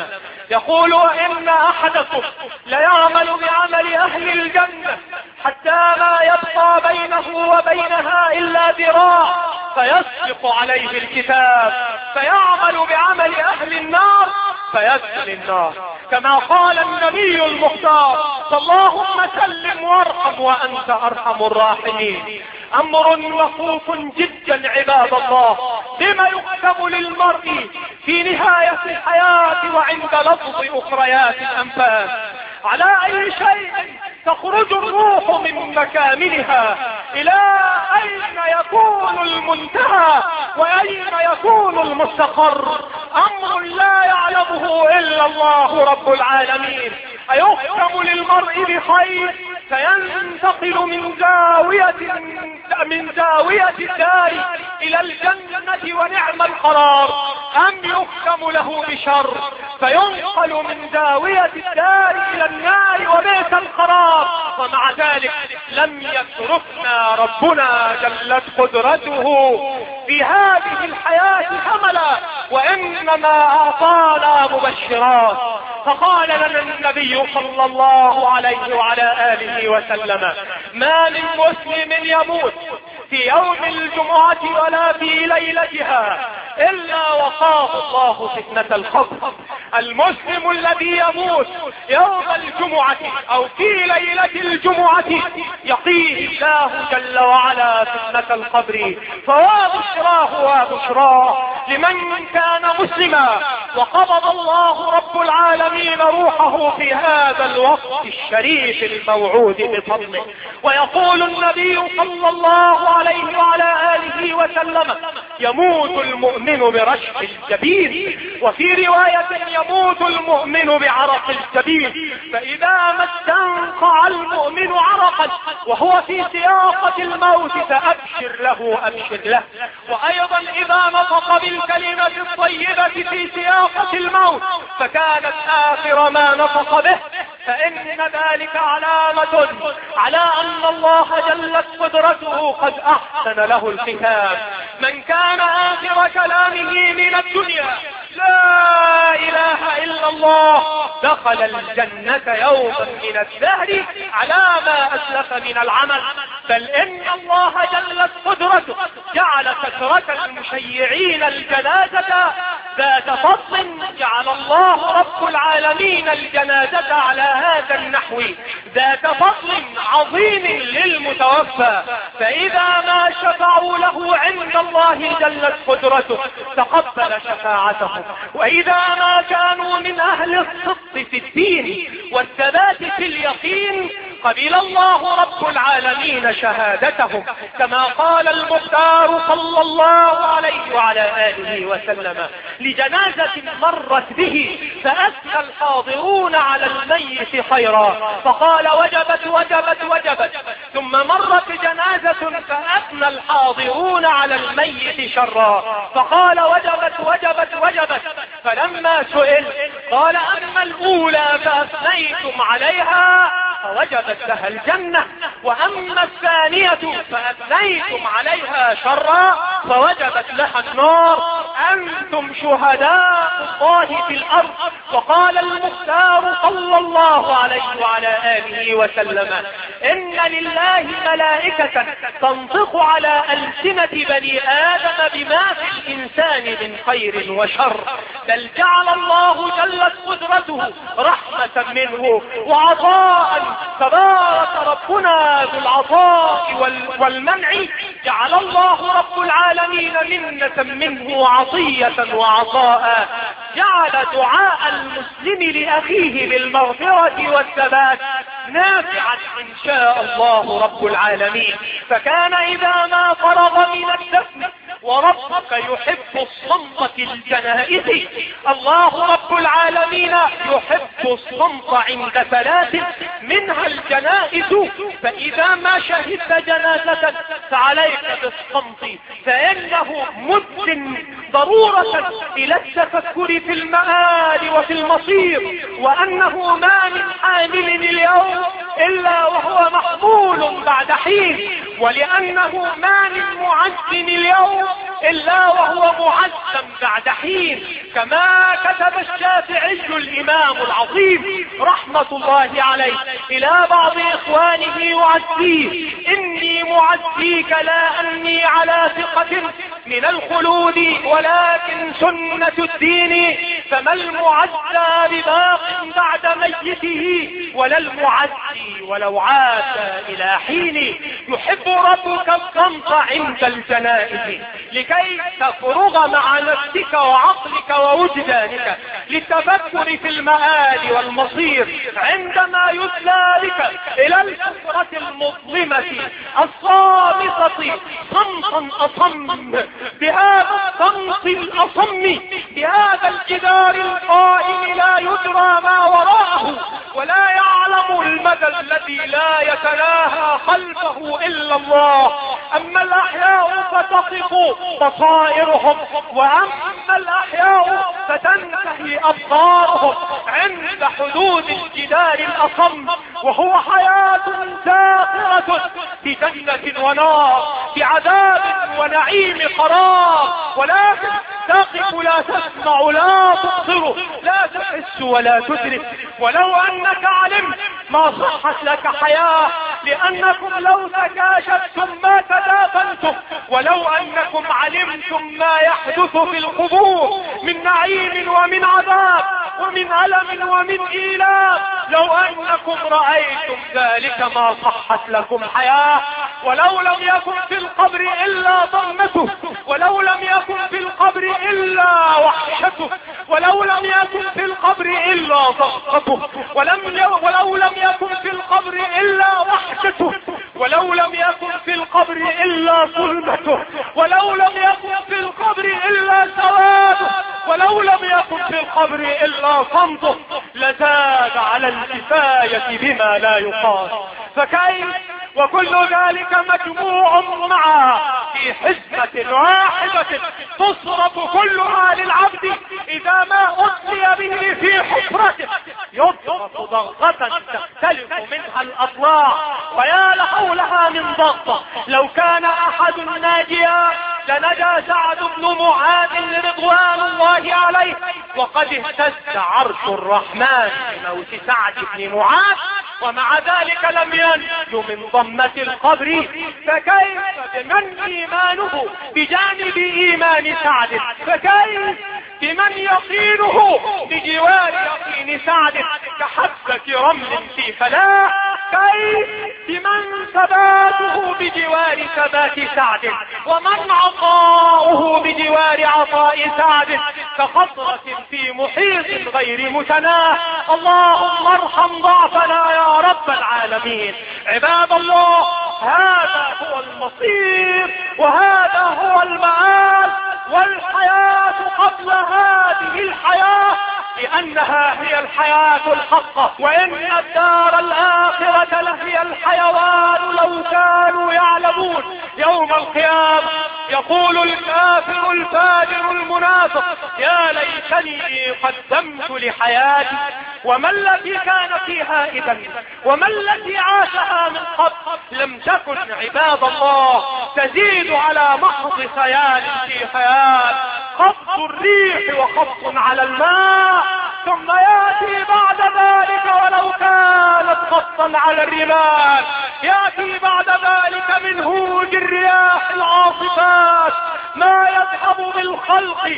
يقول وإن أحدكم ليعمل بعمل أهل الجنة حتى ما يبقى بينه وبينها إلا ذراع فيسبق عليه الكتاب فيعمل بعمل أهل النار فيدخل النار، كما قال النبي المختار: اللهم سلم وارحم وأنت أرحم الراحمين. أمر مخوف جدا عباد الله، بما يكتب للمرء في نهاية الحياة وعند لفظ أخريات الأنفاس. على أي شيء تخرج الروح من مكامنها؟ إلى أين يكون المنتهى وأين يكون المستقر؟ أمر لا يعلمه إلا الله رب العالمين. أيختم للمرء بخير فينتقل من زاوية الدار إلى الجنة ونعم القرار، أم يختم له بشر فينقل من زاوية الدار إلى النار وبئس القرار؟ ومع ذلك لم يتركنا ربنا جلت قدرته في هذه الحياة هملا، وإنما أعطانا مبشرات. فقال لنا النبي صلى الله عليه وعلى آله وسلم: ما من مسلم يموت في يوم الجمعة ولا في ليلتها إلا وقاه الله فتنة القبر. المسلم الذي يموت يوم الجمعة أو في ليلة الجمعة يقيه الله جل وعلا فتنة القبر. فوابشراه وابشراه لمن كان مسلما وقبض الله رب العالمين روحه في هذا الوقت الشريف الموعود بفضله. ويقول النبي صلى الله عليه وعلى آله وسلم: يموت المؤمن برشح الجبين، وفي رواية يموت المؤمن بعرق الجبين. فإذا ما استنقع المؤمن عرقا وهو في سياقة الموت فأبشر له أبشر له. وأيضا إذا نطق بالكلمة الطيبة في سياقة الموت فكانت آخر ما نطق به، فإن ذلك علامة على أن الله جلت قدرته قد أحسن له الختام. من كان آخر كلامه من الدنيا لا إله إلا الله دخل الجنة يوما من الدهر على ما أسلف من العمل. بل إن الله جلت قدرته جعل كثرة المشيعين الجنازة ذات فضل، جعل الله رب العالمين الجنازة على هذا النحو ذات فضل عظيم للمتوفى. فإذا ما شفعوا له عند الله جلت قدرته تقبل شفاعتهم. وإذا ما كانوا من أهل الصدق في الدين والثبات في اليقين قبل الله رب العالمين شهادتهم، كما قال المختار صلى الله عليه وعلى آله وسلم لجنازة مرت به فأثنى الحاضرون على الميت خيرا فقال: وجبت وجبت وجبت. ثم مرت جنازة فأثنى الحاضرون على الميت شرا فقال: وجبت وجبت وجبت. فلما سئل قال: أما الأولى فأثنيتم عليها فوجبت لها الجنة، وأما الثانية فأثنيتم عليها شرا فوجبت لها النار. أنتم شهداء الله في الأرض. وقال المختار صلى الله عليه وعلى آله وسلم: إن لله ملائكة تنطق على ألسنة بني آدم بما في الإنسان من خير وشر. بل جعل الله جلت قدرته رحمة منه وعطاء. تبارك ربنا ذو العطاء والمنع. جعل الله رب العالمين منة منه وعطية وعطاء. جعل دعاء المسلم لأخيه بالمغفرة والثبات نافعا إن شاء الله رب العالمين. فكان إذا ما فرغ من الدفن وربك يحب الصمت في الجنائز، الله رب العالمين يحب الصمت عند ثلاث منها الجنائز. فإذا ما شهدت جنازة فعليك بالصمت، فإنه مد ضرورة إلى التفكر في المآل وفي المصير، وأنه ما من حامل اليوم إلا وهو محمول بعد حين. ولأنه ما من معز اليوم إلا وهو معزم بعد حين، كما كتب الشافعي الإمام العظيم رحمة الله عليه إلى بعض إخوانه يعزيه: إني معزيك لا أني على ثقة من الخلود ولكن سنة الدين، فما المعزى بباق بعد ميته ولا المعزي ولو عاد إلى حين. يحب ربك الصمت عند الجنائز لكي تفرغ مع نفسك وعقلك ووجدانك للتفكر في المآل والمصير عندما يتلى بك إلى الفترة المظلمة الصامتة صمتا أصم، بهذا الصمت الأصم، بهذا الجدار القائم لا يدرى ما وراءه ولا يعلم المدى الذي لا يتناهى خلفه إلا الله. أما الأحياء فتقف بصائرهم، وأما الأحياء فتنتهي أبصارهم عند حدود الجدار الأصم، وهو حياة زاخرة بجنة ونار، بعذاب ونعيم قرار، ولكن تقف لا تسمع لا تبصر لا تحس ولا تدرك. ولو أنك علمت ما صحت لك حياة، لأنكم لو تكاشفتم ما تدافنتم، ولو أنكم علمتم ما يحدث في القبور من نعيم ومن عذاب ومن ألم ومن إيلام، لو أنكم رأيتم ذلك ما صحت لكم حياة. ولو لم يكن في القبر إلا ضمته، ولو لم يكن في القبر إلا وحشته، ولو لم يكن في القبر إلا ضغطته، ولو لم يكن في القبر إلا وحشته، ولو لم يكن في القبر إلا ظلمته، ولو لم يكن في القبر إلا سواده، ولو لم يكن في القبر إلا صمته، لزاد على الكفاية بما لا يقاس. فكيف وكل ذلك مجموع معا في حزمة واحدة تصرف كلها للعبد إذا ما أتلي به في حفرته، يضغط ضغطة تختلف منها الأضلاع، ويا لحولها من ضغطة. لو كان أحد ناجيا لنجا سعد بن معاذ رضوان الله عليه، وقد اهتز عرش الرحمن بموت سعد بن معاذ، ومع ذلك لم ينجو من ضمة القبر. فكيف بمن إيمانه بجانب إيمان سعد؟ فكيف بمن يقينه بجوار يقين سعد كحبة رمل في فلاح؟ كيف بمن ثباته بجوار ثبات سعد؟ ومن عطاؤه بجوار عطاء سعد كخطرة في محيط غير متناه؟ اللهم ارحم ضعفنا يا رب العالمين. عباد الله، هذا هو المصير وهذا هو المآل، والحياة قبل هذه الحياة، لأنها هي الحياة الحقة، وإن الدار الآخرة لهي الحيوان لو كانوا يعلمون. يوم القيامة يقول الكافر الفاجر المنافق: يا ليتني قدمت لحياتي، وما التي كان فيها إذا وما التي عاشها من قبل. لم تكن عباد الله تزيد على محض خيال في خيال، خفض الريح وخفض على الماء، ثم يأتي بعد ذلك ولو كانت خفضا على الرمال، يأتي بعد ذلك من هوج الرياح العاصفات ما يذهب بالخلق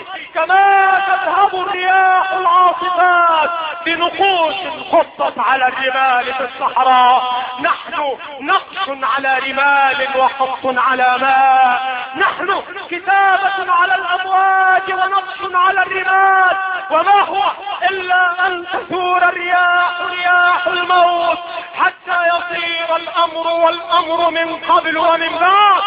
كما تذهب الرياح العاصفات بنقوش خطت على الرمال في الصحراء. نحن نقش على رمال وخط على ماء، نحن كتابة على الأمواج ونقش على الرمال، وما هو إلا أن تثور الرياح رياح الموت حتى يصير الأمر والأمر من قبل ومن بعد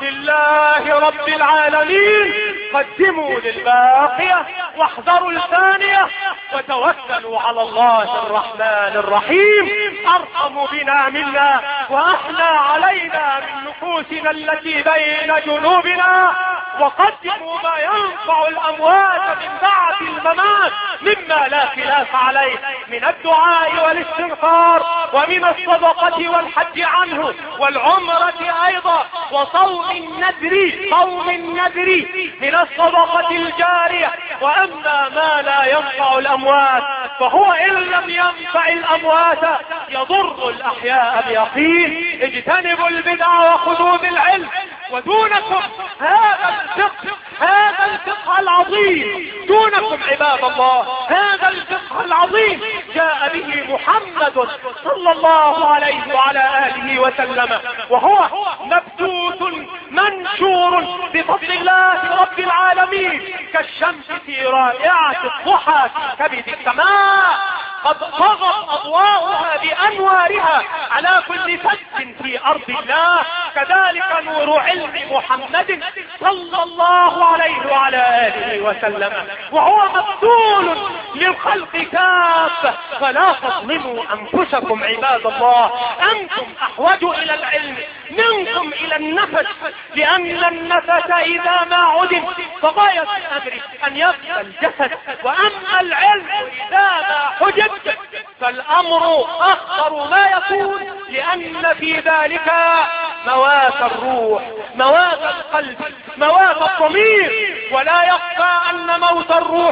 لله رب العالمين. قدموا للباقية واحذروا الثانية، وتوكلوا على الله الرحمن الرحيم، أرحم بنا منا وأحنى علينا من نفوسنا التي بين جنوبنا، وقدموا ما ينفع الأموات من بعد الممات مما لا خلاف عليه من الدعاء والاستغفار ومن الصدقة والحج عنه والعمرة أيضا وصوم النذر من الصدقة الجارية. وأما ما لا ينفع الأموات فهو إن لم ينفع الأموات يضر الأحياء بيقين. اجتنبوا البدع وخذوا بالعلم. ودونكم هذا الفقه العظيم، دونكم عباد الله هذا الفقه العظيم جاء به محمد صلى الله عليه وعلى آله وسلم، وهو مبثوث منشور بفضل الله رب العالمين كالشمس في رائعة الضحى في كبد السماء قد طغت أضواؤها بأنوارها على كل فج في أرض الله. كذلك نور علم محمد صلى الله عليه وعلى آله وسلم، وهو مبذول للخلق كافة. فلا تظلموا أنفسكم عباد الله، أنتم أحوج إلى العلم منكم إلى النفس، لأن النفس إذا ما عدم فغاية الأمر أن يبقى الجسد، وأما العلم إذا ما حجب فالأمر أخطر ما يكون، لأن في ذلك موات الروح، موات القلب، موات الضمير. ولا يخفى أن موت الروح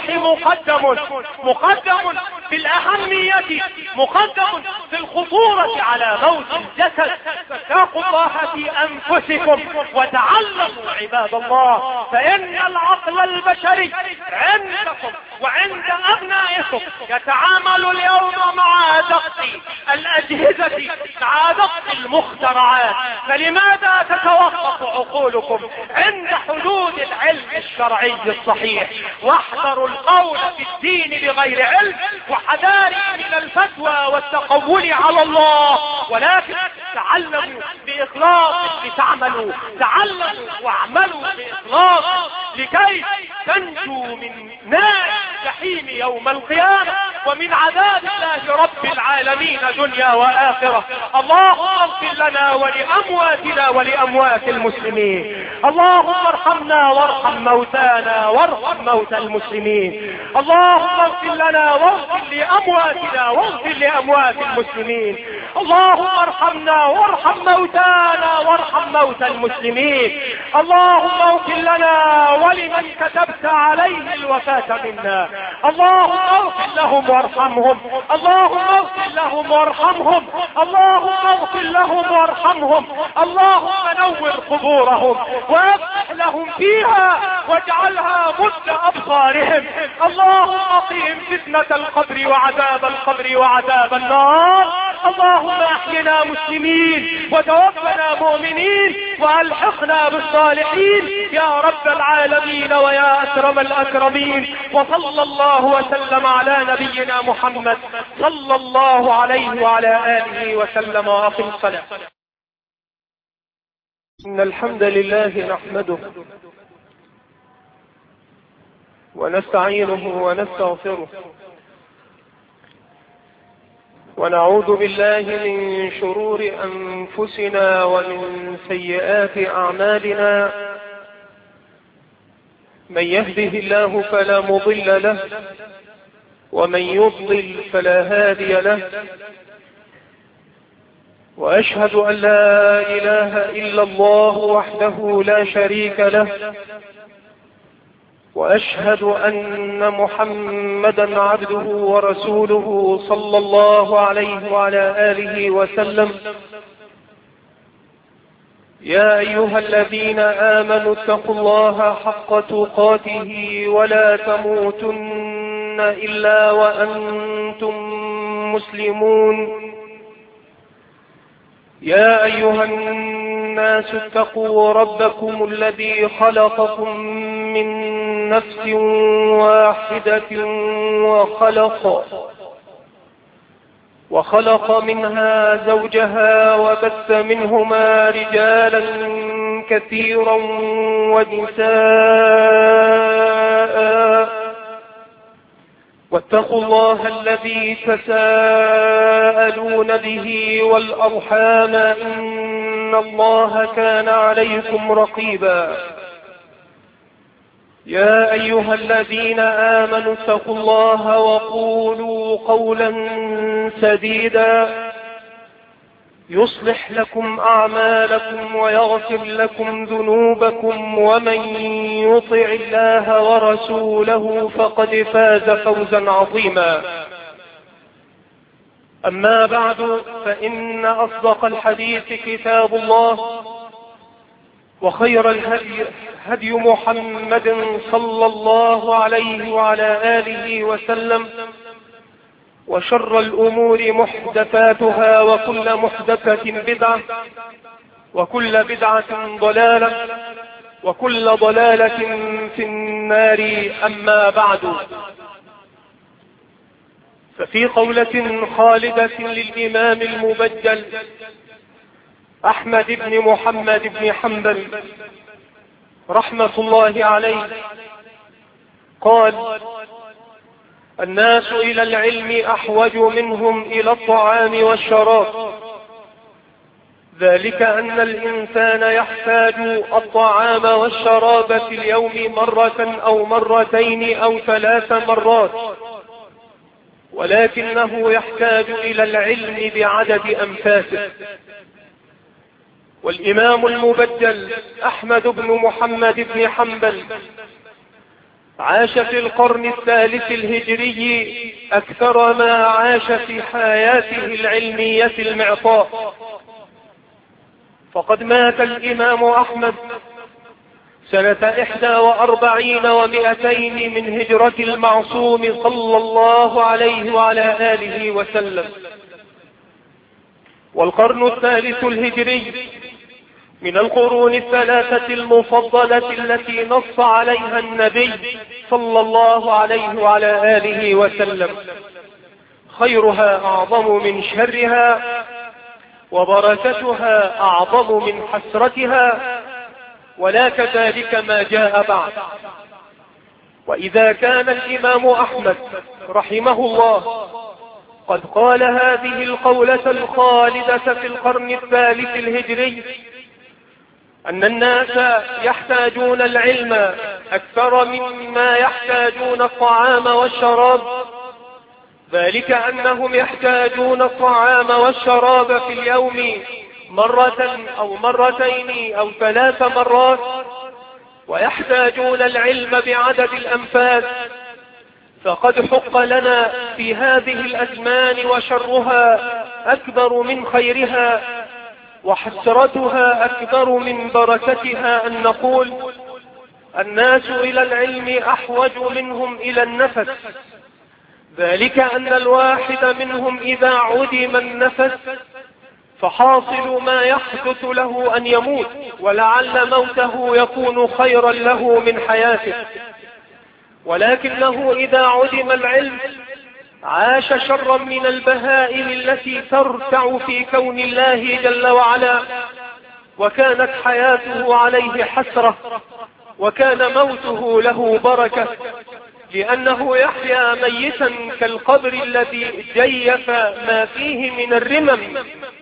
مقدم في الأهمية، مقدم في الخطورة على موت الجسد. فاتقوا الله في أنفسكم وتعلموا عباد الله، فإن العقل البشري عندكم وعند أبنائكم يتعامل اليوم مع أدق الأجهزة، مع أدق المخترعات. فلماذا تتوقف عقولكم عند حدود العلم الشرعي الصحيح؟ واحذروا القول في الدين بغير علم، وحذاري من الفتوى والتقول على الله، ولكن تعلموا بإخلاص لتعملوا، تعلموا واعملوا بإخلاص لكي تنجوا من نار الجحيم يوم القيامة ومن عذاب الله رب العالمين دنيا وآخرة. اللهم اغفر لنا ولأمواتنا ولأموات المسلمين. اللهم ارحمنا وارحم موتانا وارحم موتى المسلمين. اللهم اغفر لنا واغفر لأمواتنا واغفر لأموات المسلمين. اللهم ارحمنا وارحم موتانا وارحم موتى المسلمين. اللهم اغفر لنا ولمن كتبت عليه الوفاة منا. اللهم اغفر لهم وارحمهم. اللهم اغفر لهم وارحمهم. اللهم اغفر لهم وارحمهم. اللهم نور قبورهم وافتح لهم فيها واجعلها مد أبصارهم. اللهم قهم فتنة القبر وعذاب القبر وعذاب النار. اللهم احينا مسلمين وتوفنا مؤمنين والحقنا بالصالحين يا رب العالمين ويا أكرم الأكرمين. وصلى الله وسلم على نبينا محمد صلى الله عليه وعلى آله وسلم. وأقم الصلاة. إن الحمد لله نحمده ونستعينه ونستغفره ونعوذ بالله من شرور أنفسنا ومن سيئات أعمالنا. من يهده الله فلا مضل له ومن يضلل فلا هادي له. وأشهد أن لا إله إلا الله وحده لا شريك له، وأشهد أن محمدا عبده ورسوله صلى الله عليه وعلى آله وسلم. يا أيها الذين آمنوا اتقوا الله حق تقاته ولا تموتن إلا وأنتم مسلمون. يا أيها الناس اتقوا ربكم الذي خلقكم من نفس واحدة وخلق منها زوجها وبث منهما رجالا كثيرا ونساء. واتقوا الله الذي تساءلون به والأرحام إن الله كان عليكم رقيبا. يا أيها الذين آمنوا اتقوا الله وقولوا قولا سديدا يصلح لكم أعمالكم ويغفر لكم ذنوبكم ومن يطع الله ورسوله فقد فاز فوزا عظيما. أما بعد، فإن أصدق الحديث كتاب الله، وخير الهدي هدي محمد صلى الله عليه وعلى آله وسلم، وشر الأمور محدثاتها، وكل محدثة بدعة، وكل بدعة ضلالة، وكل ضلالة في النار. أما بعد، ففي قولة خالدة للإمام المبجل أحمد بن محمد بن حنبل رحمة الله عليه قال: الناس إلى العلم أحوج منهم إلى الطعام والشراب، ذلك أن الإنسان يحتاج الطعام والشراب في اليوم مرة أو مرتين أو 3 مرات، ولكنه يحتاج إلى العلم بعدد أنفاسه. والإمام المبجل أحمد بن محمد بن حنبل عاش في القرن الثالث الهجري أكثر ما عاش في حياته العلمية المعطاء، فقد مات الإمام أحمد سنة 41 و200 من هجرة المعصوم صلى الله عليه وعلى آله وسلم. والقرن الثالث الهجري من القرون الثلاثة المفضلة التي نص عليها النبي صلى الله عليه وعلى آله وسلم: خيرها أعظم من شرها، وبركتها أعظم من حسرتها، ولا كذلك ما جاء بعد. وإذا كان الإمام أحمد رحمه الله قد قال هذه القولة الخالدة في القرن الثالث الهجري، أن الناس يحتاجون العلم أكثر مما يحتاجون الطعام والشراب، ذلك أنهم يحتاجون الطعام والشراب في اليوم مرة أو مرتين أو 3 مرات، ويحتاجون العلم بعدد الأنفاس، فقد حق لنا في هذه الأزمان وشرها أكبر من خيرها، وحسرتها أكبر من بركتها، أن نقول: الناس إلى العلم أحوج منهم إلى النفس، ذلك أن الواحد منهم إذا عدم النفس فحاصل ما يحدث له أن يموت، ولعل موته يكون خيرا له من حياته. ولكنه إذا عدم العلم عاش شرا من البهائم التي ترتع في كون الله جل وعلا، وكانت حياته عليه حسرة، وكان موته له بركة، لأنه يحيا ميتا كالقبر الذي جيف ما فيه من الرمم.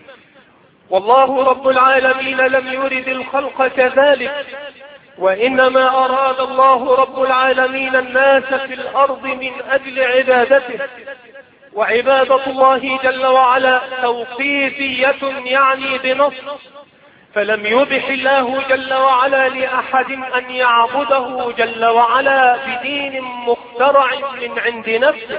والله رب العالمين لم يرد الخلق كذلك، وإنما أراد الله رب العالمين الناس في الأرض من أجل عبادته، وعبادة الله جل وعلا توقيفية يعني بنص، فلم يبح الله جل وعلا لأحد أن يعبده جل وعلا بدين مخترع من عند نفسه،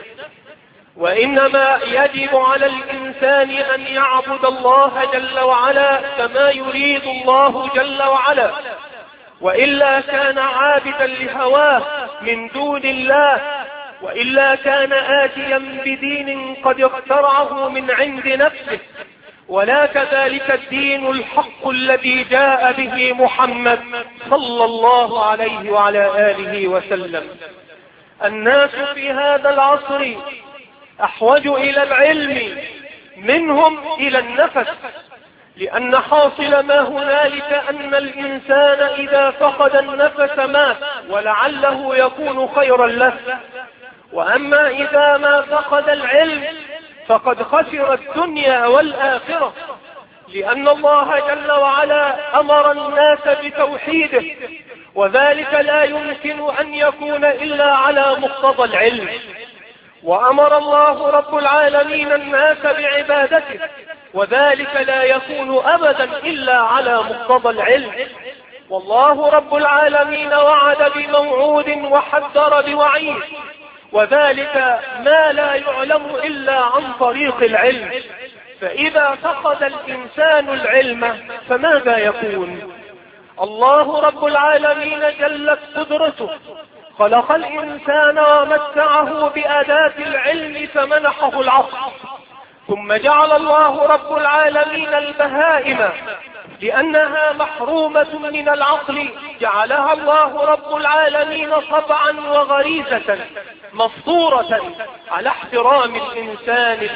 وإنما يجب على الإنسان أن يعبد الله جل وعلا كما يريد الله جل وعلا، وإلا كان عابدا لهواه من دون الله، وإلا كان آتيا بدين قد اخترعه من عند نفسه، ولا كذلك الدين الحق الذي جاء به محمد صلى الله عليه وعلى آله وسلم. الناس في هذا العصر أحوج إلى العلم منهم إلى النفس، لأن حاصل ما هنالك أن الإنسان إذا فقد النفس مات، ولعله يكون خيرا له. وأما إذا ما فقد العلم فقد خسر الدنيا والآخرة، لأن الله جل وعلا أمر الناس بتوحيده، وذلك لا يمكن أن يكون إلا على مقتضى العلم. وأمر الله رب العالمين الناس بعبادته، وذلك لا يكون أبدا إلا على مقتضى العلم. والله رب العالمين وعد بموعود وحذر بوعيد، وذلك ما لا يعلم إلا عن طريق العلم. فإذا فقد الإنسان العلم فماذا يكون؟ الله رب العالمين جلت قدرته خلق الإنسان ومتعه بأداة العلم فمنحه العقل، ثم جعل الله رب العالمين البهائم لأنها محرومة من العقل جعلها الله رب العالمين طبعا وغريزة مفطورة على احترام الإنسان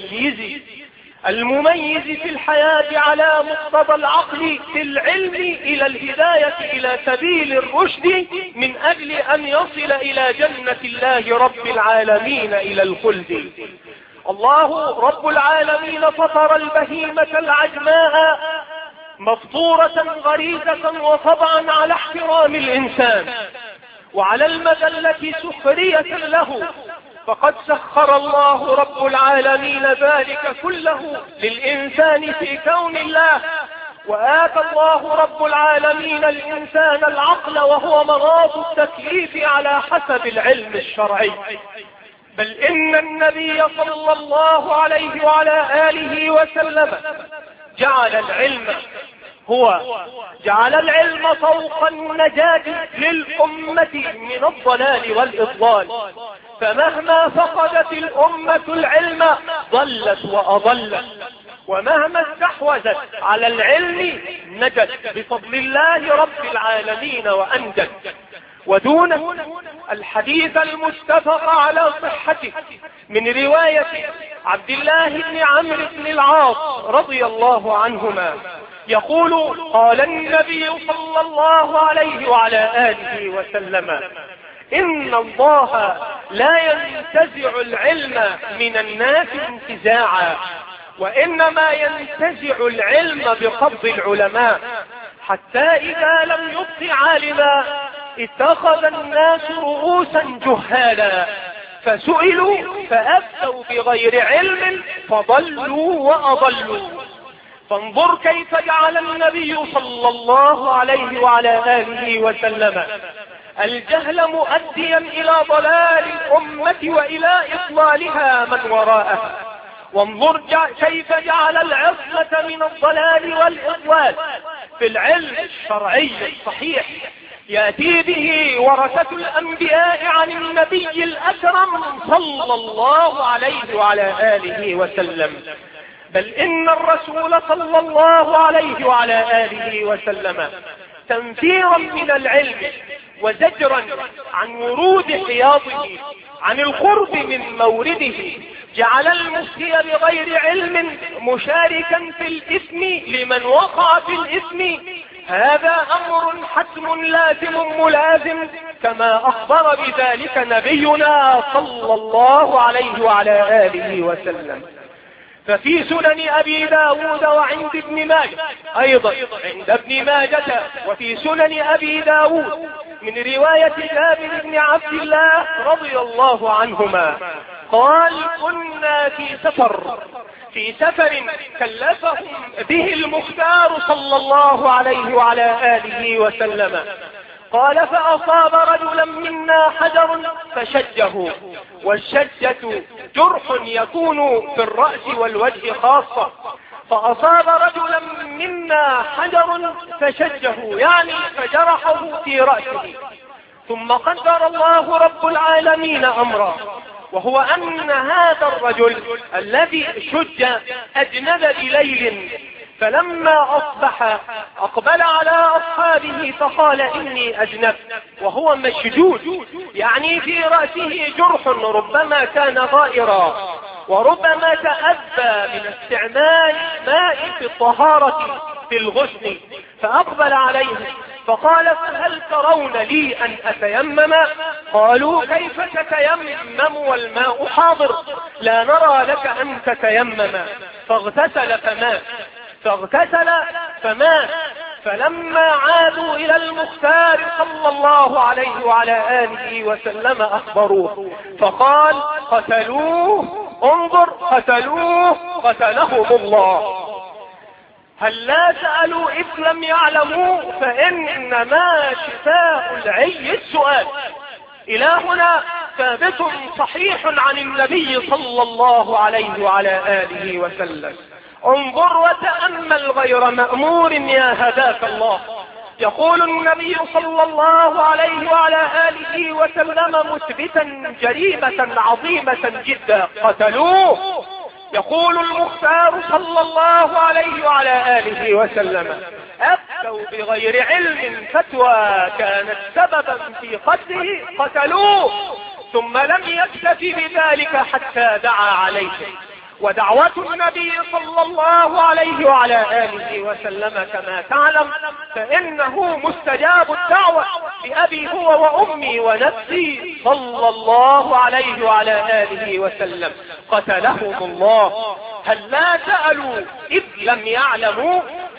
المميز في الحياة على مقتضى العقل في العلم إلى الهداية إلى سبيل الرشد من أجل أن يصل إلى جنة الله رب العالمين إلى الخلد. الله رب العالمين فطر البهيمة العجماء مفطورة غريزة وطبعا على احترام الإنسان وعلى المذلة سخرية له، فقد سخر الله رب العالمين ذلك كله للإنسان في كون الله. وآتى الله رب العالمين الإنسان العقل وهو مناط التكليف على حسب العلم الشرعي. بل إن النبي صلى الله عليه وعلى آله وسلم جعل العلم فوق النجاة للأمة من الضلال والإضلال، فمهما فقدت الأمة العلم ضلت وأضلت، ومهما استحوذت على العلم نجت بفضل الله رب العالمين وأنجت. ودون الحديث المتفق على صحته من رواية عبد الله بن عمرو بن العاص رضي الله عنهما يقول: قال النبي صلى الله عليه وعلى آله وسلم: إن الله لا ينتزع العلم من الناس انتزاعا، وإنما ينتزع العلم بقبض العلماء، حتى إذا لم يبق عالما اتخذ الناس رؤوسا جهالا فسئلوا فأفتوا بغير علم فضلوا وأضلوا. فانظر كيف جعل النبي صلى الله عليه وعلى آله وسلم الجهل مؤديا إلى ضلال الأمة وإلى إضلالها من وراءها. وانظر كيف جعل العصمة من الضلال والإضلال في العلم الشرعي الصحيح يأتي به ورثة الأنبياء عن النبي الأكرم صلى الله عليه وعلى آله وسلم. بل إن الرسول صلى الله عليه وعلى آله وسلم تنفيرا من العلم وزجرا عن ورود حياضه، عن القرب من مورده، جعل المفتي بغير علم مشاركا في الإثم لمن وقع في الإثم. هذا أمر حتم لازم ملازم، كما أخبر بذلك نبينا صلى الله عليه وعلى آله وسلم. ففي سنن أبي داود وعند ابن ماجه، أيضا عند ابن ماجه وفي سنن أبي داود من رواية جابر بن عبد الله رضي الله عنهما قال: كنا في سفر كلفهم به المختار صلى الله عليه وعلى آله وسلم. قال: فأصاب رجلا منا حجر فشجه، والشجة جرح يكون في الرأس والوجه خاصة، فأصاب رجلا منا حجر فشجه يعني فجرحه في رأسه. ثم قدر الله رب العالمين أمرا، وهو أن هذا الرجل الذي شج أجند بليل، فلما أصبح أقبل على أصحابه فقال: إني أجنبت، وهو مشجود يعني في رأسه جرح ربما كان غائرا وربما تأذى من استعمال ماء في الطهارة في الغسل، فأقبل عليه فقال: فهل ترون لي أن أتيمم؟ قالوا: كيف تتيمم والماء حاضر؟ لا نرى لك أن تتيمم. فاغتسل فمات فلما عادوا إلى المختار صلى الله عليه وعلى آله وسلم أخبروه فقال قتلوه، انظر قتلوه قتلهم الله. هل لا سألوا إذ لم يعلموا؟ فإنما شفاء العي السؤال. إلى هنا ثابت صحيح عن النبي صلى الله عليه وعلى آله وسلم. انظر وتأمل غير مأمور يا هداك الله. يقول النبي صلى الله عليه وعلى آله وسلم مثبتا جريمة عظيمة جدا قتلوه. يقول المختار صلى الله عليه وعلى آله وسلم أفتوا بغير علم فتوى كانت سببا في قتله قتلوه. ثم لم يكتف بذلك حتى دعا عليه. ودعوة النبي صلى الله عليه وعلى آله وسلم كما تعلم فإنه مستجاب الدعوة بأبي هو وأمي ونفسي صلى الله عليه وعلى آله وسلم قتلهم الله. هل لا سألوا إذ لم يعلموا؟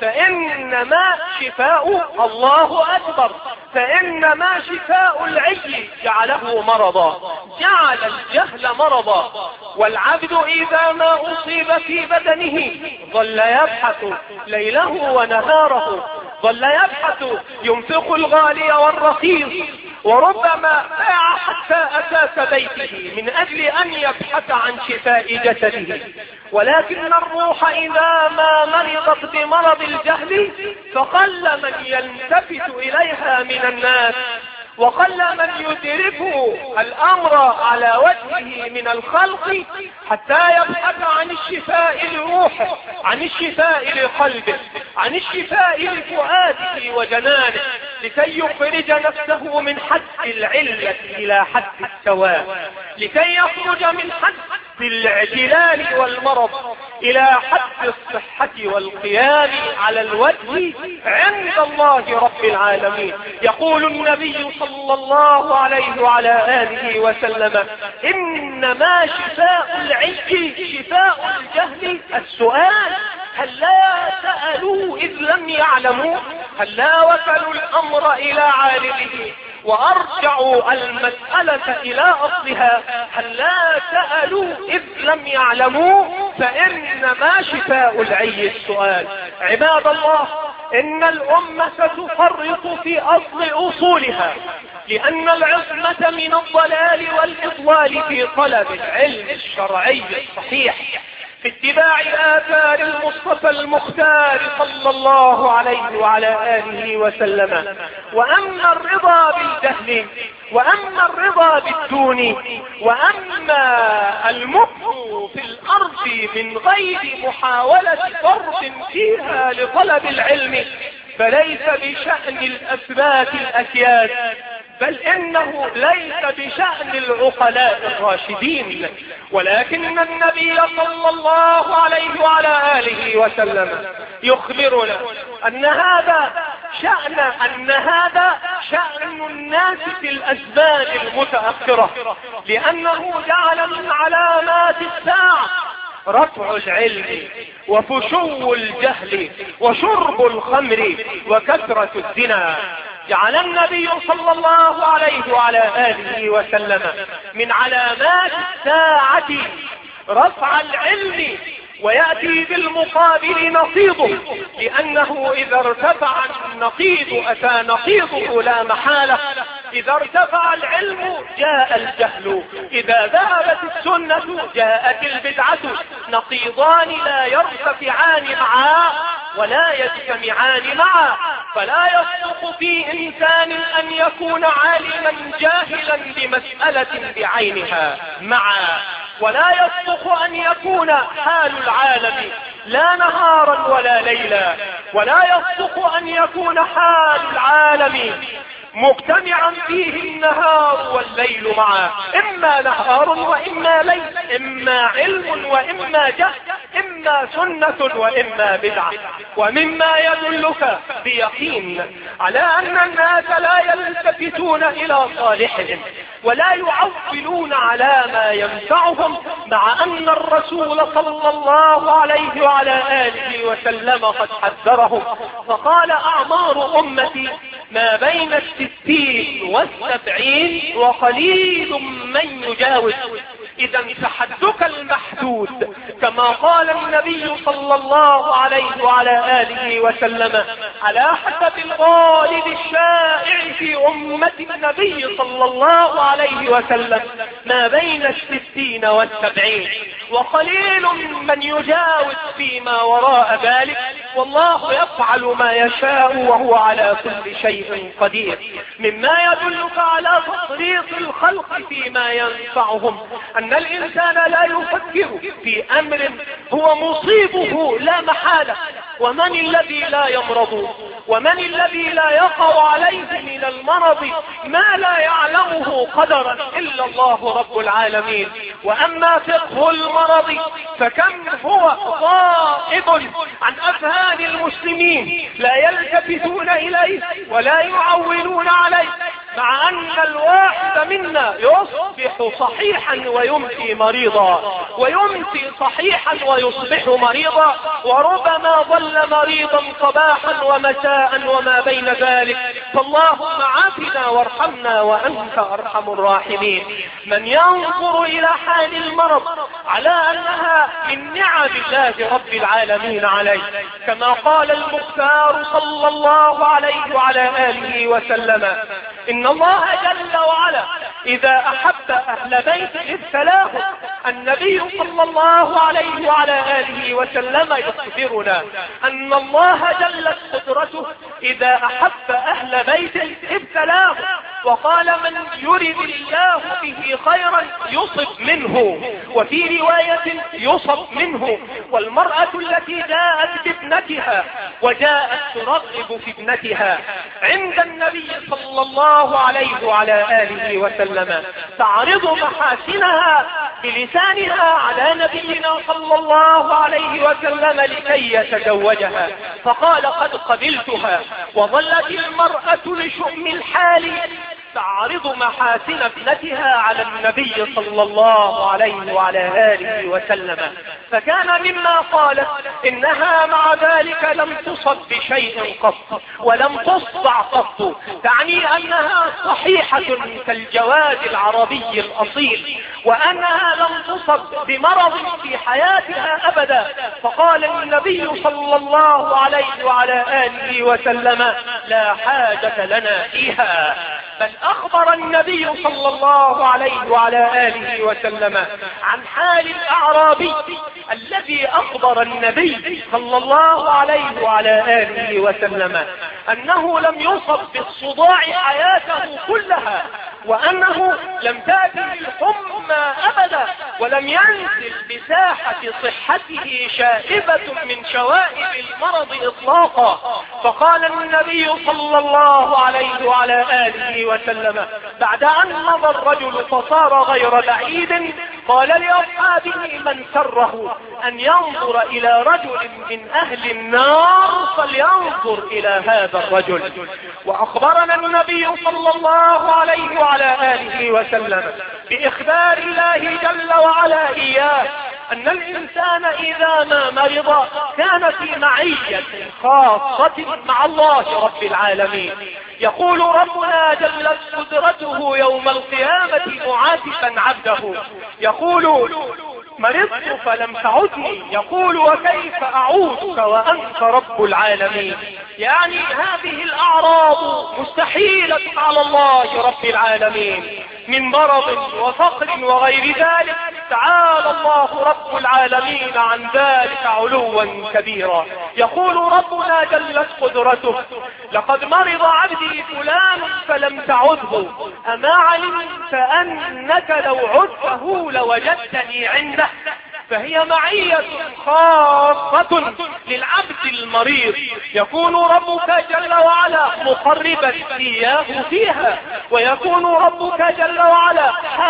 فإنما شفاء الله أكبر، فإنما شفاء العي جعله مرضا، جعل الجهل مرضا. والعبد إذا ما أصيب في بدنه ظل يبحث ليله ونهاره، ظل يبحث ينفق الغالي والرخيص، وربما باع حتى أساس بيته من أجل أن يبحث عن شفاء جسده. ولكن الروح إذا ما مرضت بمرض الجهل فقل من يلتفت إليها من الناس، وقل من يدرك الأمر على وجهه من الخلق حتى يبحث عن الشفاء لروحه، عن الشفاء لقلبه، عن الشفاء لفؤاده وجنانه، لكي يخرج نفسه من حد العلة إلى حد السواء، لكي يخرج من حد الاعتلال والمرض إلى حد الصحة والقيام على الوجه عند الله رب العالمين. يقول النبي صلى الله عليه وعلى آله وسلم إنما شفاء العي شفاء الجهل السؤال. هل لا سألوا إذ لم يعلموا؟ هل لا وكلوا الأمر إلى عالمه وأرجعوا المسألة إلى أصلها؟ هل لا سألوا إذ لم يعلموا؟ فإنما شفاء العي السؤال. عباد الله، إن الأمة تفرط في أصل أصولها، لأن العصمة من الضلال والإضلال في طلب العلم الشرعي الصحيح، في اتباع آثار المصطفى المختار صلى الله عليه وعلى آله وسلم. وأما الرضا بالجهل، وأما الرضا بالدون، وأما المكث في الأرض من غير محاولة فرد فيها لطلب العلم فليس بشأن الأثبات الأكياد، بل إنه ليس بشأن العقلاء الراشدين. ولكن النبي صلى الله عليه وعلى آله وسلم يخبرنا أن هذا شأن الناس في الأزمان المتأخرة، لأنه جعل من علامات الساعة رفع العلم وفشو الجهل وشرب الخمر وكثرة الزنا. جعل النبي صلى الله عليه وعلى آله وسلم من علامات الساعة رفع العلم، ويأتي بالمقابل نقيضه، لأنه إذا ارتفع النقيض أتى نقيضه لا محالة. إذا ارتفع العلم جاء الجهل، إذا ذهبت السنة جاءت البدعة، نقيضان لا يرتفعان معا ولا يجتمعان معا. فلا يصدق في إنسان أن يكون عالما جاهلا بمسألة بعينها معا، ولا يصدق أن يكون حال العالم لا نهارا ولا ليلا، ولا يصدق أن يكون حال العالم مجتمعا فيه النهار والليل معا، إما نهار وإما ليل، إما علم وإما جهل، إما سنة وإما بدعة. ومما يدلك بيقين على أن الناس لا يلتفتون إلى صالحهم ولا يعولون على ما ينفعهم، مع أن الرسول صلى الله عليه وعلى آله وسلم قد حذرهم فقال: أعمار أمتي ما بين 60 و70 وقليل من يجاوز. إذا فحدك المحدود، كما قال النبي صلى الله عليه وعلى آله وسلم: على حسب الغالب الشائع في أمة النبي صلى الله عليه وسلم ما بين 60 و70 وقليل من يجاوز فيما وراء ذلك، والله يفعل ما يشاء وهو على كل شيء قدير. مما يدلك على تفريط الخلق فيما ينفعهم أن الإنسان لا يفكر في أمر هو مصيبه لا محالة. ومن الذي لا يمرض؟ ومن الذي لا يقع عليه من المرض ما لا يعلمه قدرا إلا الله رب العالمين؟ وأما فقه المرض فكم هو غائب عن أذهان المسلمين، لا يلتفتون إليه ولا يعولون عليه، مع أن الواحد منا يصبح صحيحا ويمسي مريضا، ويمسي صحيحا ويصبح مريضا، وربما ظل مريضا صباحا ومساء وما بين ذلك. فاللهم عافنا وارحمنا وأنت أرحم الراحمين. من ينظر إلى حال المرض على أنها من نعم الله رب العالمين عليه، كما قال المختار صلى الله عليه وعلى آله وسلم: إن الله جل وعلا إذا أحب أهل بيت ابتلاه. النبي صلى الله عليه وعلى آله وسلم يخبرنا أن الله جلت قدرته إذا أحب أهل بيت ابتلاه، وقال: من يرد الله به خيرا يصب منه، وفي رواية يصب منه. والمرأة التي جاءت بابنتها وجاءت ترغب في ابنتها عند النبي صلى الله عليه وعلى آله وسلم تعرض محاسنها بلسانها على نبينا صلى الله عليه وسلم لكي يتزوجها، فقال: قد قبلتها. وظلت المرأة لشؤم الحال تعرض محاسن ابنتها على النبي صلى الله عليه وعلى آله وسلم، فكان مما قالت: إنها مع ذلك لم تصب بشيء قط ولم تصدع قط، تعني أنها صحيحة كالجواد العربي الأصيل، وأنها لم تصب بمرض في حياتها أبدا. فقال النبي صلى الله عليه وعلى آله وسلم: لا حاجة لنا فيها. بل أخبر النبي صلى الله عليه وعلى آله وسلم عن حال الأعرابي الذي أخبر النبي صلى الله عليه وعلى آله وسلم أنه لم يصب بالصداع حياته كلها، وأنه لم تأتي الحمى أبدا، ولم ينزل بساحة صحته شائبة من شوائب المرض إطلاقا. فقال النبي صلى الله عليه وعلى آله وسلم بعد أن مضى الرجل فصار غير بعيد، قال لأصحابه: من سره أن ينظر إلى رجل من أهل النار فلينظر إلى هذا الرجل. وأخبرنا النبي صلى الله عليه وعلى آله وسلم بإخبار الله جل وعلا إياه أن الإنسان إذا ما مرض كان في معية خاصة مع الله رب العالمين. يقول ربنا جلت قدرته يوم القيامة معاتبا عبده، يقول: مرضت فلم تعدني، يقول: وكيف أعودك وأنت رب العالمين. يعني هذه الأعراض مستحيلة على الله رب العالمين من مرض وفقر وغير ذلك، تعالى الله رب العالمين عن ذلك علوا كبيرا. يقول ربنا جلت قدرته: لقد مرض عبدي فلان فلم تعده، أما علمت أنك لو عدته لوجدتني عنده. فهي معية خاصة للعبد المريض، يكون ربك جل وعلا مقربا إياه فيها، ويكون ربك جل وعلا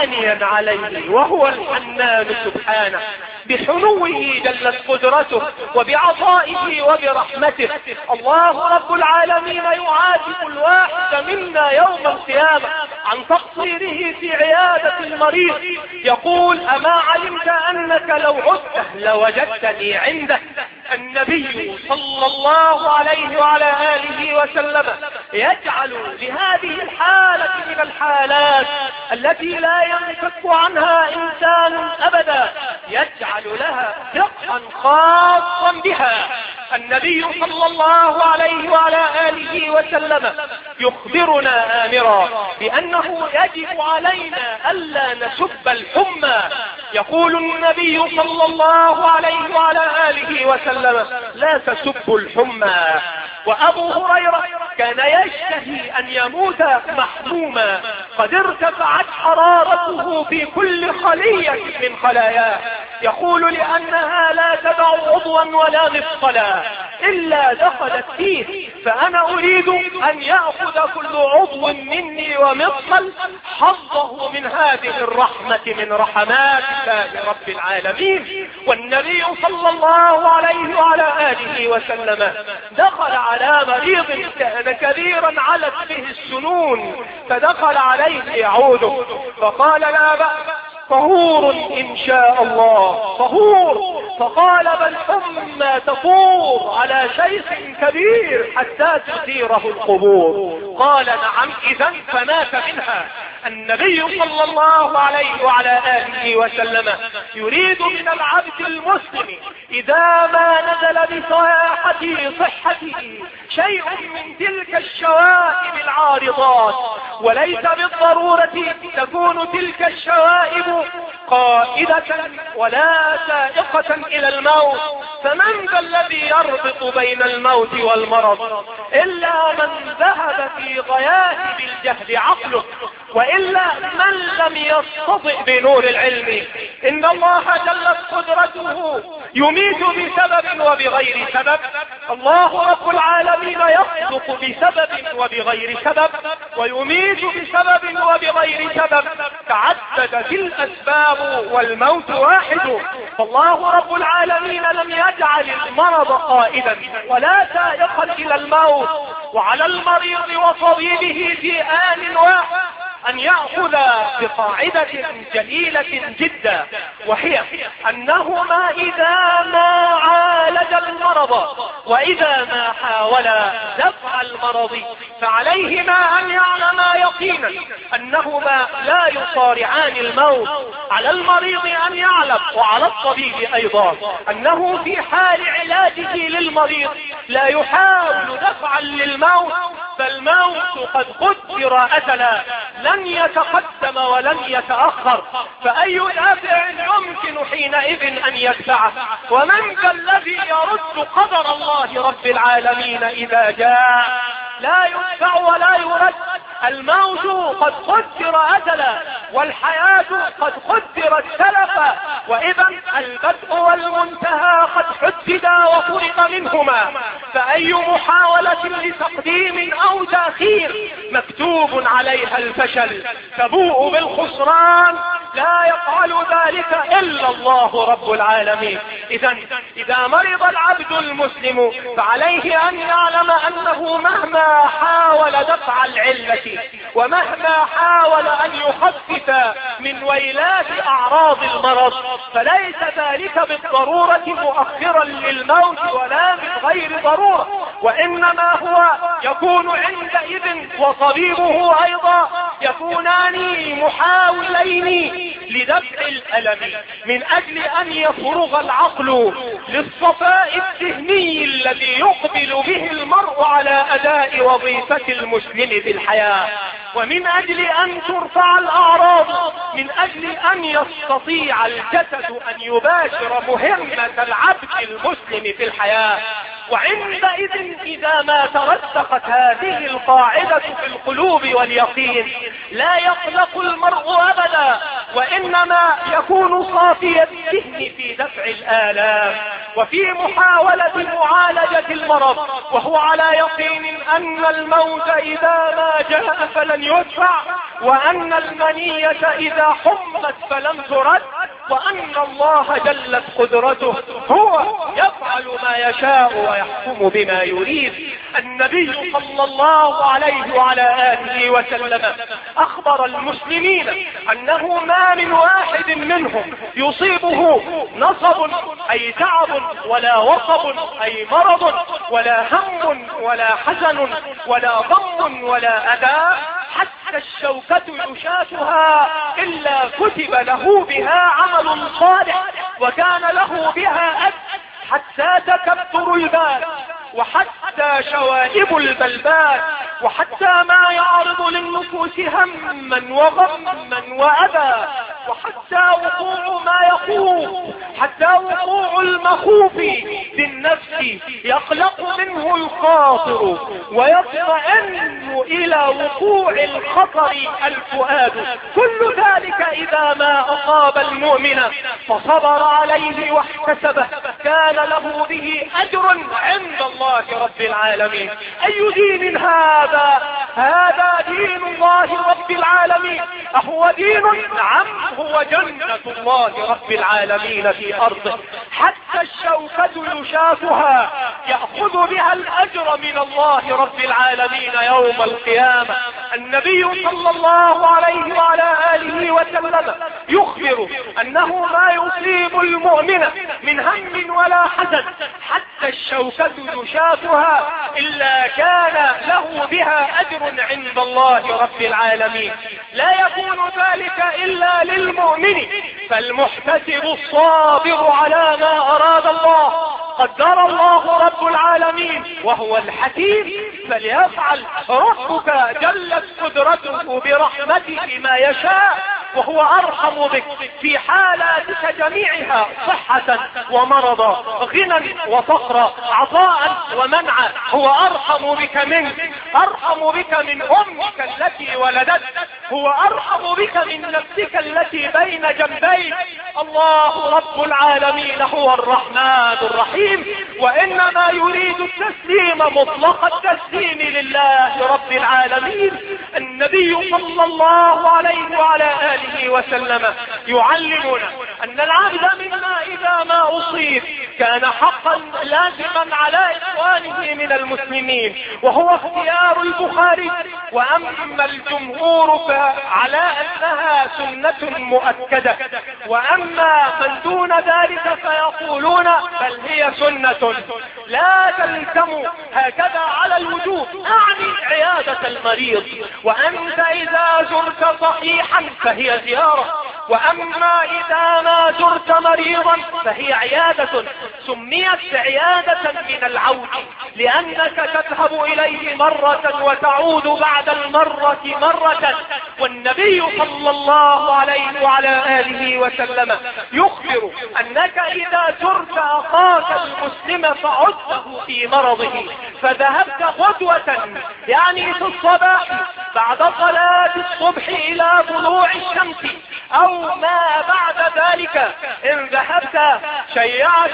عانيا عليه، وهو الحنان سبحانه بحنوه جلت قدرته وبعطائه وبرحمته. الله رب العالمين يعاتب الواحد منا يوم القيامة عن تقصيره في عيادة المريض، يقول: أما علمت أنك لو عدت لوجدتني عنده. النبي صلى الله عليه وعلى آله وسلم يجعل لهذه الحالة من الحالات التي لا ينفك عنها إنسان أبدا، يجعل لها فقها خاصا بها. النبي صلى الله عليه وعلى آله وسلم يخبرنا آمرا بأنه يجب علينا ألا نسب الحمى. يقول النبي صلى الله عليه وعلى آله وسلم: لا تسبوا الحمى. وأبو هريرة كان يشتهي أن يموت محموما قد ارتفعت حرارته في كل خلية من خلاياه، يقول: لأنها لا تدع عضوا ولا مفصلا إلا دخلت فيه، فأنا أريد أن يأخذ كل عضو مني ومفصل حظه من هذه الرحمة من رحمات الله رب العالمين. والنبي صلى الله عليه وعلى آله وسلم دخل على مريض كان كبيرا علت به السنون، فدخل عليه يعوده فقال: لا بأس، طهور إن شاء الله، طهور. فقال: بل حمى تطور على شيخ كبير حتى تثيره القبور. قال: نعم، إذن فمات منها. النبي صلى الله عليه وعلى آله وسلم يريد من العبد المسلم إذا ما نزل بصحته شيء من تلك الشوائب العارضات، وليس بالضرورة تكون تلك الشوائب قائدة ولا سائقة إلى الموت، فمن ذا الذي يربط بين الموت والمرض إلا من ذهب في غياهب الجهل عقله، وإلا من لم يستطع بنور العلم. إن الله جلت قدرته يميت بسبب وبغير سبب. الله رب العالمين يخلق بسبب وبغير سبب، ويميت بسبب وبغير سبب. تعددت الأسباب والموت واحد. فالله رب العالمين لم يجعل المرض قائدا ولا سائقا إلى الموت، وعلى المريض وطبيبه في آن واحد أن يأخذ بقاعدة جليلة جدا، وهي أنهما إذا ما عالج المرض وإذا ما حاول دفع المرض فعليهما أن يعلما يقينا أنهما لا يصارعان الموت. على المريض أن يعلم، وعلى الطبيب أيضا، أنه في حال علاجه للمريض لا يحاول دفعا للموت، فالموت قد قدر أجلا لن يتقدم ولن يتأخر، فأي دافع يمكن حينئذ أن يدفعه؟ ومن ذا الذي يرد قدر الله رب العالمين إذا جاء؟ لا يدفع ولا يرد. الموت قد قدر أجلا، والحياة قد قدرت سلفا، وإذا البدء والمنتهى قد حددا وفرق منهما، فأي محاولة لتقديم أو تأخير مكتوب عليها الفشل، تبوء بالخسران، لا يفعل ذلك إلا الله رب العالمين. إذا مرض العبد المسلم فعليه أن يعلم أنه مهما حاول دفع العلة ومهما حاول أن يخفف من ويلات أعراض المرض فليس ذلك بالضرورة مؤخرا للموت ولا من غير ضرورة، وإنما هو يكون عندئذ وطبيبه أيضا يكونان محاولين لدفع الألم من أجل أن يفرغ العقل للصفاء الذهني الذي يقبل به المرء على أداء وظيفة المسلم في الحياة، ومن أجل أن ترفع الأعراض، من أجل أن يستطيع الجسد أن يباشر مهمة العبد المسلم في الحياة. وعندئذ إذا ما ترسخت هذه القاعدة في القلوب واليقين لا يقلق المرء أبدا، وإنما يكون صافي الذهن في دفع الآلام، وفي محاولة معالجة المرض، وهو على يقين أن الموت إذا ما جاء فلن يدفع، وأن المنية إذا حمت فلن ترد، وأن الله جلت قدرته هو يفعل ما يشاء ويحكم بما يريد. النبي صلى الله عليه وعلى آله وسلم أخبر المسلمين أنه ما من واحد منهم يصيبه نصب أي تعب ولا وصب أي مرض ولا هم ولا حزن ولا ضم ولا أذى حتى الشوكة يشاتها إلا كتب له بها عمل صالح وكان له بها أجر، حتى تكبر البال وحتى شوائب البلبال وحتى ما يعرض للنفوس هما وغما وأذى وحتى وقوع ما يخوف، حتى وقوع المخوف بالنفس يقلق منه الخاطر ويطمئن إلى وقوع الخطر الفؤاد. كل ذلك إذا ما أصاب المؤمن فصبر عليه واحتسبه كان له به أجر عند الله رب العالمين. أي دين هذا؟ هذا دين الله رب العالمين. أهو دين؟ نعم، هو جنة الله رب العالمين في أرضه، حتى الشوكة يشافها يأخذ بها الأجر من الله رب العالمين يوم القيامة. النبي صلى الله عليه وعلى آله وسلم يخبر أنه ما يصيب المؤمن من هم ولا حزن حتى الشوكة يشافها إلا كان له بها أجر عند الله رب العالمين. لا يكون ذلك إلا للمؤمن، فالمحتسب الصابر على ما أراد الله قدر الله رب العالمين وهو الحكيم فليفعل ربك جلت قدرته برحمته ما يشاء، وهو أرحم بك في حالاتك جميعها صحة ومرضا، غنى وفقرا، عطاء ومنعا. هو أرحم بك منك، أرحم بك من أمك التي ولدت، هو أرحم بك من نفسك التي بين جنبيك. الله رب العالمين هو الرحمن الرحيم، وإنما يريد التسليم مطلق التسليم لله رب العالمين. النبي صلى الله عليه وعلى آله وسلم يعلمنا أن العبد منا إذا ما أصيب كان حقا لازما على إخوانه من المسلمين، وهو اختيار البخاري. وأما الجمهور فعلى أنها سنة مؤكدة، وأما من دون ذلك فيقولون بل هي سنة لا تلزم هكذا على الوجوب، أعني عيادة المريض. وأنت إذا زرت صحيحا فهي زيارة، وأما إذا ما زرت مريضا فهي عيادة. سميت عيادة من العود لأنك تذهب إليه مرة وتعود بعد المرة مرة. والنبي صلى الله عليه وعلى آله وسلم يخبر أنك إذا زرت أخاك المسلم فعدته في مرضه فذهبت غدوة يعني في الصباح بعد صلاة الصبح إلى طلوع الشمس أو ما بعد ذلك، إن ذهبت شيعت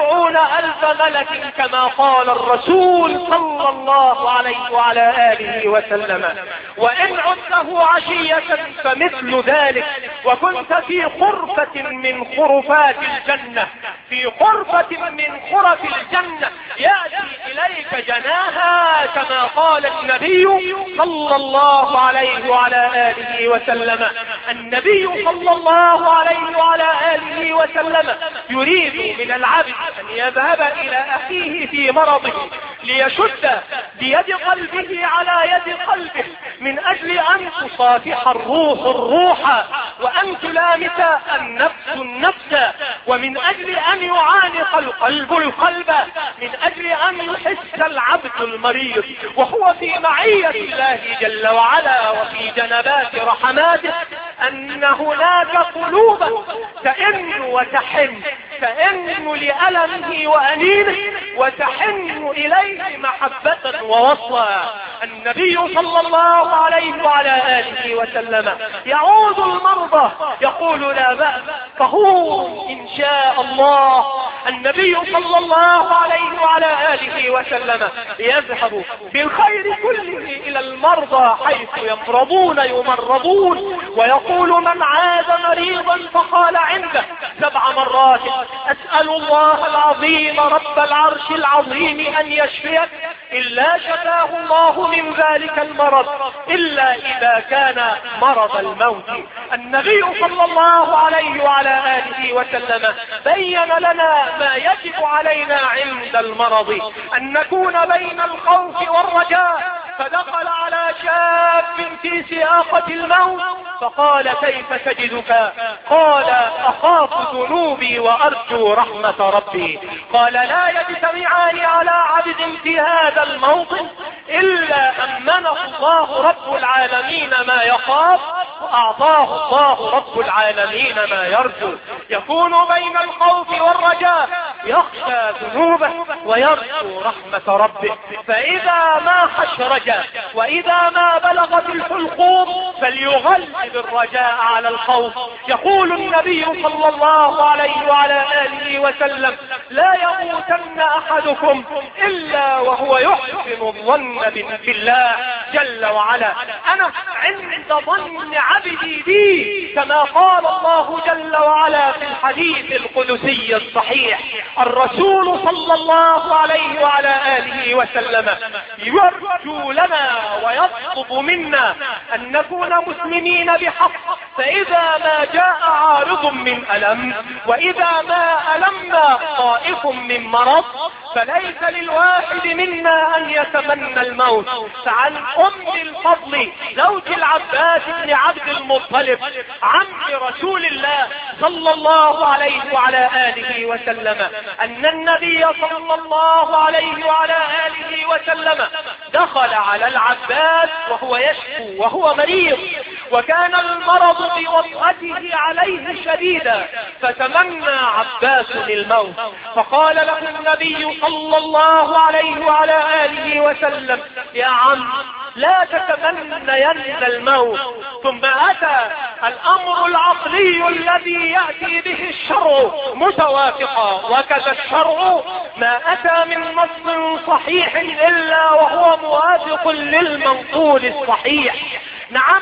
70,000 ملك كما قال الرسول صلى الله عليه وعلى آله وسلم. وإن عدته عشية فمثل ذلك. وكنت في خرفة من خرفات الجنة، في خرفة من خرف الجنة يأتي إليك جناها كما قال النبي صلى الله عليه وعلى آله وسلم. النبي صلى الله عليه وعلى آله وسلم يريد من العبد أن يذهب إلى أخيه في مرضه ليشد بيد قلبه على يد قلبه من أجل أن تصافح الروح الروح وأن تلامس النفس النفس، ومن أجل أن يعانق القلب القلب، من أجل أن يحس العبد المريض وهو في معية الله جل وعلا وفي جنبات رحماته أن هناك قلوبا تئن وتحن، تئن لألمه وأنينه وتحن إليه محبة ووصلا. النبي صلى الله عليه وعلى آله وسلم يعود المرضى يقول لا بأس طهور إن شاء الله، النبي صلى الله عليه وعلى آله وسلم يذهب بالخير كله إلى المرضى حيث يمرضون ويقول من عاد مريضا فقال عنده 7 مرات أسأل الله العظيم رب العرش العظيم أن يشفيك إلا شفاه الله من ذلك المرض إلا إذا كان مرض الموت. النبي صلى الله عليه وعلى آله وسلم بين لنا ما يجب علينا عند المرض، أن نكون بين الخوف والرجاء. فدخل على شاب في سياقة الموت فقال كيف تجدك؟ قال أخاف ذنوبي وأرجو رحمة ربي. قال لا يجتمعان على عبد في هذا الموطن إلا أمنه الله رب العالمين ما يخاف وأعطاه الله رب العالمين ما يرجو. يكون بين الخوف والرجاء، يخشى ذنوبه ويرجو رحمة ربه. فإذا ما حشرج وإذا ما بلغت الحلقوم فليغلب الرجاء على الخوف. يقول النبي صلى الله عليه وعلى آله وسلم لا يموتن أحدكم إلا وهو يحسن الظن بالله جل وعلا. أنا عند ظن عبدي بي كما قال الله جل وعلا في الحديث القدسي الصحيح. الرسول صلى الله عليه وعلى آله وسلم يرجو لنا ويطلب منا أن نكون مسلمين بحق. فإذا ما جاء عارض من ألم وإذا ما ألمنا طائف من مرض فليس للواحد منا أن يتمنى الموت. فعن أم الفضل زوج العباس بن عبد المطلب عم رسول الله صلى الله عليه وعلى آله وسلم أن النبي صلى الله عليه وعلى آله وسلم دخل على العباس وهو يشكو وهو مريض وكان المرض بوطأته عليه شديدا فتمنى عباس الموت. فقال له النبي صلى الله عليه وعلى آله وسلم يا عم لا تتمنين الموت. ثم أتى الأمر العقلي الذي يأتي به الشرع متوافقا، وكذا الشرع ما أتى من نص صحيح إلا وهو موافق للمنقول الصحيح. نعم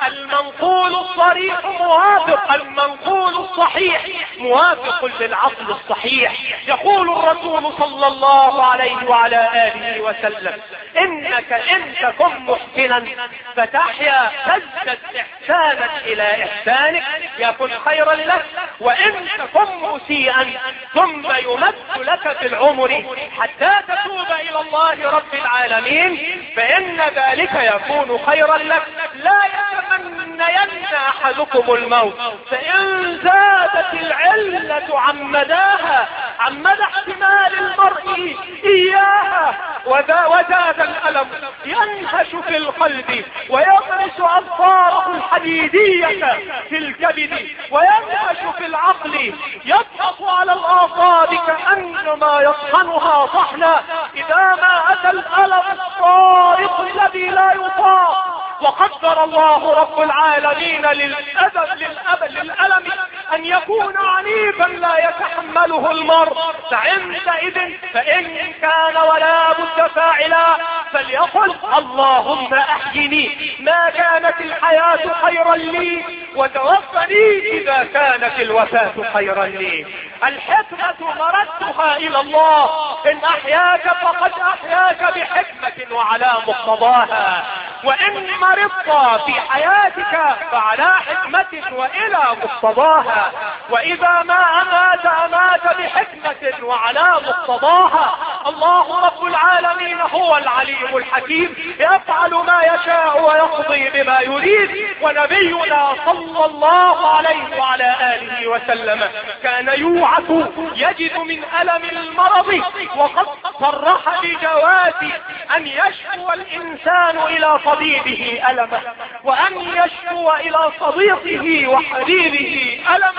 المنقول الصريح موافق، المنقول الصحيح موافق للعقل الصحيح. يقول الرسول صلى الله عليه وعلى آله وسلم إنك إن تكن محسنا فتحيا تزدد إحسانا إلى إحسانك يكن خيرا لك، وإن تكن مسيئا ثم يمد لك في العمر حتى تتوب إلى الله رب العالمين فإن ذلك يكون خيرا لك. لا يتمنين أحدكم الموت فإن زادت العلة عن مداها عن مدى احتمال المرء إياها وزاد الألم ينهش في القلب ويغرس أظفاره الحديدية في الكبد وينهش في العقل يضغط على الأعصاب كأنما يطحنها طحنا إذا ما أتى الألم الصارخ الذي لا يطاق. وقدر الله رب العالمين للألم أن يكون عنيفا لا يتحمله المرء. فعندئذ فإن كان ولا بد فاعلا فليقل اللهم أحيني ما كانت الحياة خيرا لي وتوفني إذا كانت الوفاة خيرا لي. الحكمة مردها إلى الله، إن أحياك فقد أحياك بحكمة وعلى مقتضاها، وإن مرضت في حياتك فعلى حكمة وإلى مقتضاها، وإذا ما أمات بحكمة وعلى مقتضاها. الله رب العالمين هو العليم الحكيم يفعل ما يشاء ويقضي بما يريد. ونبينا صلى الله عليه وعلى آله وسلم كان يوعك يجد من ألم المرض وقد صرح بجواز أن يشكو الإنسان إلى طبيبه ألمه وأن يشكو إلى صديقه وحبيبه ألمه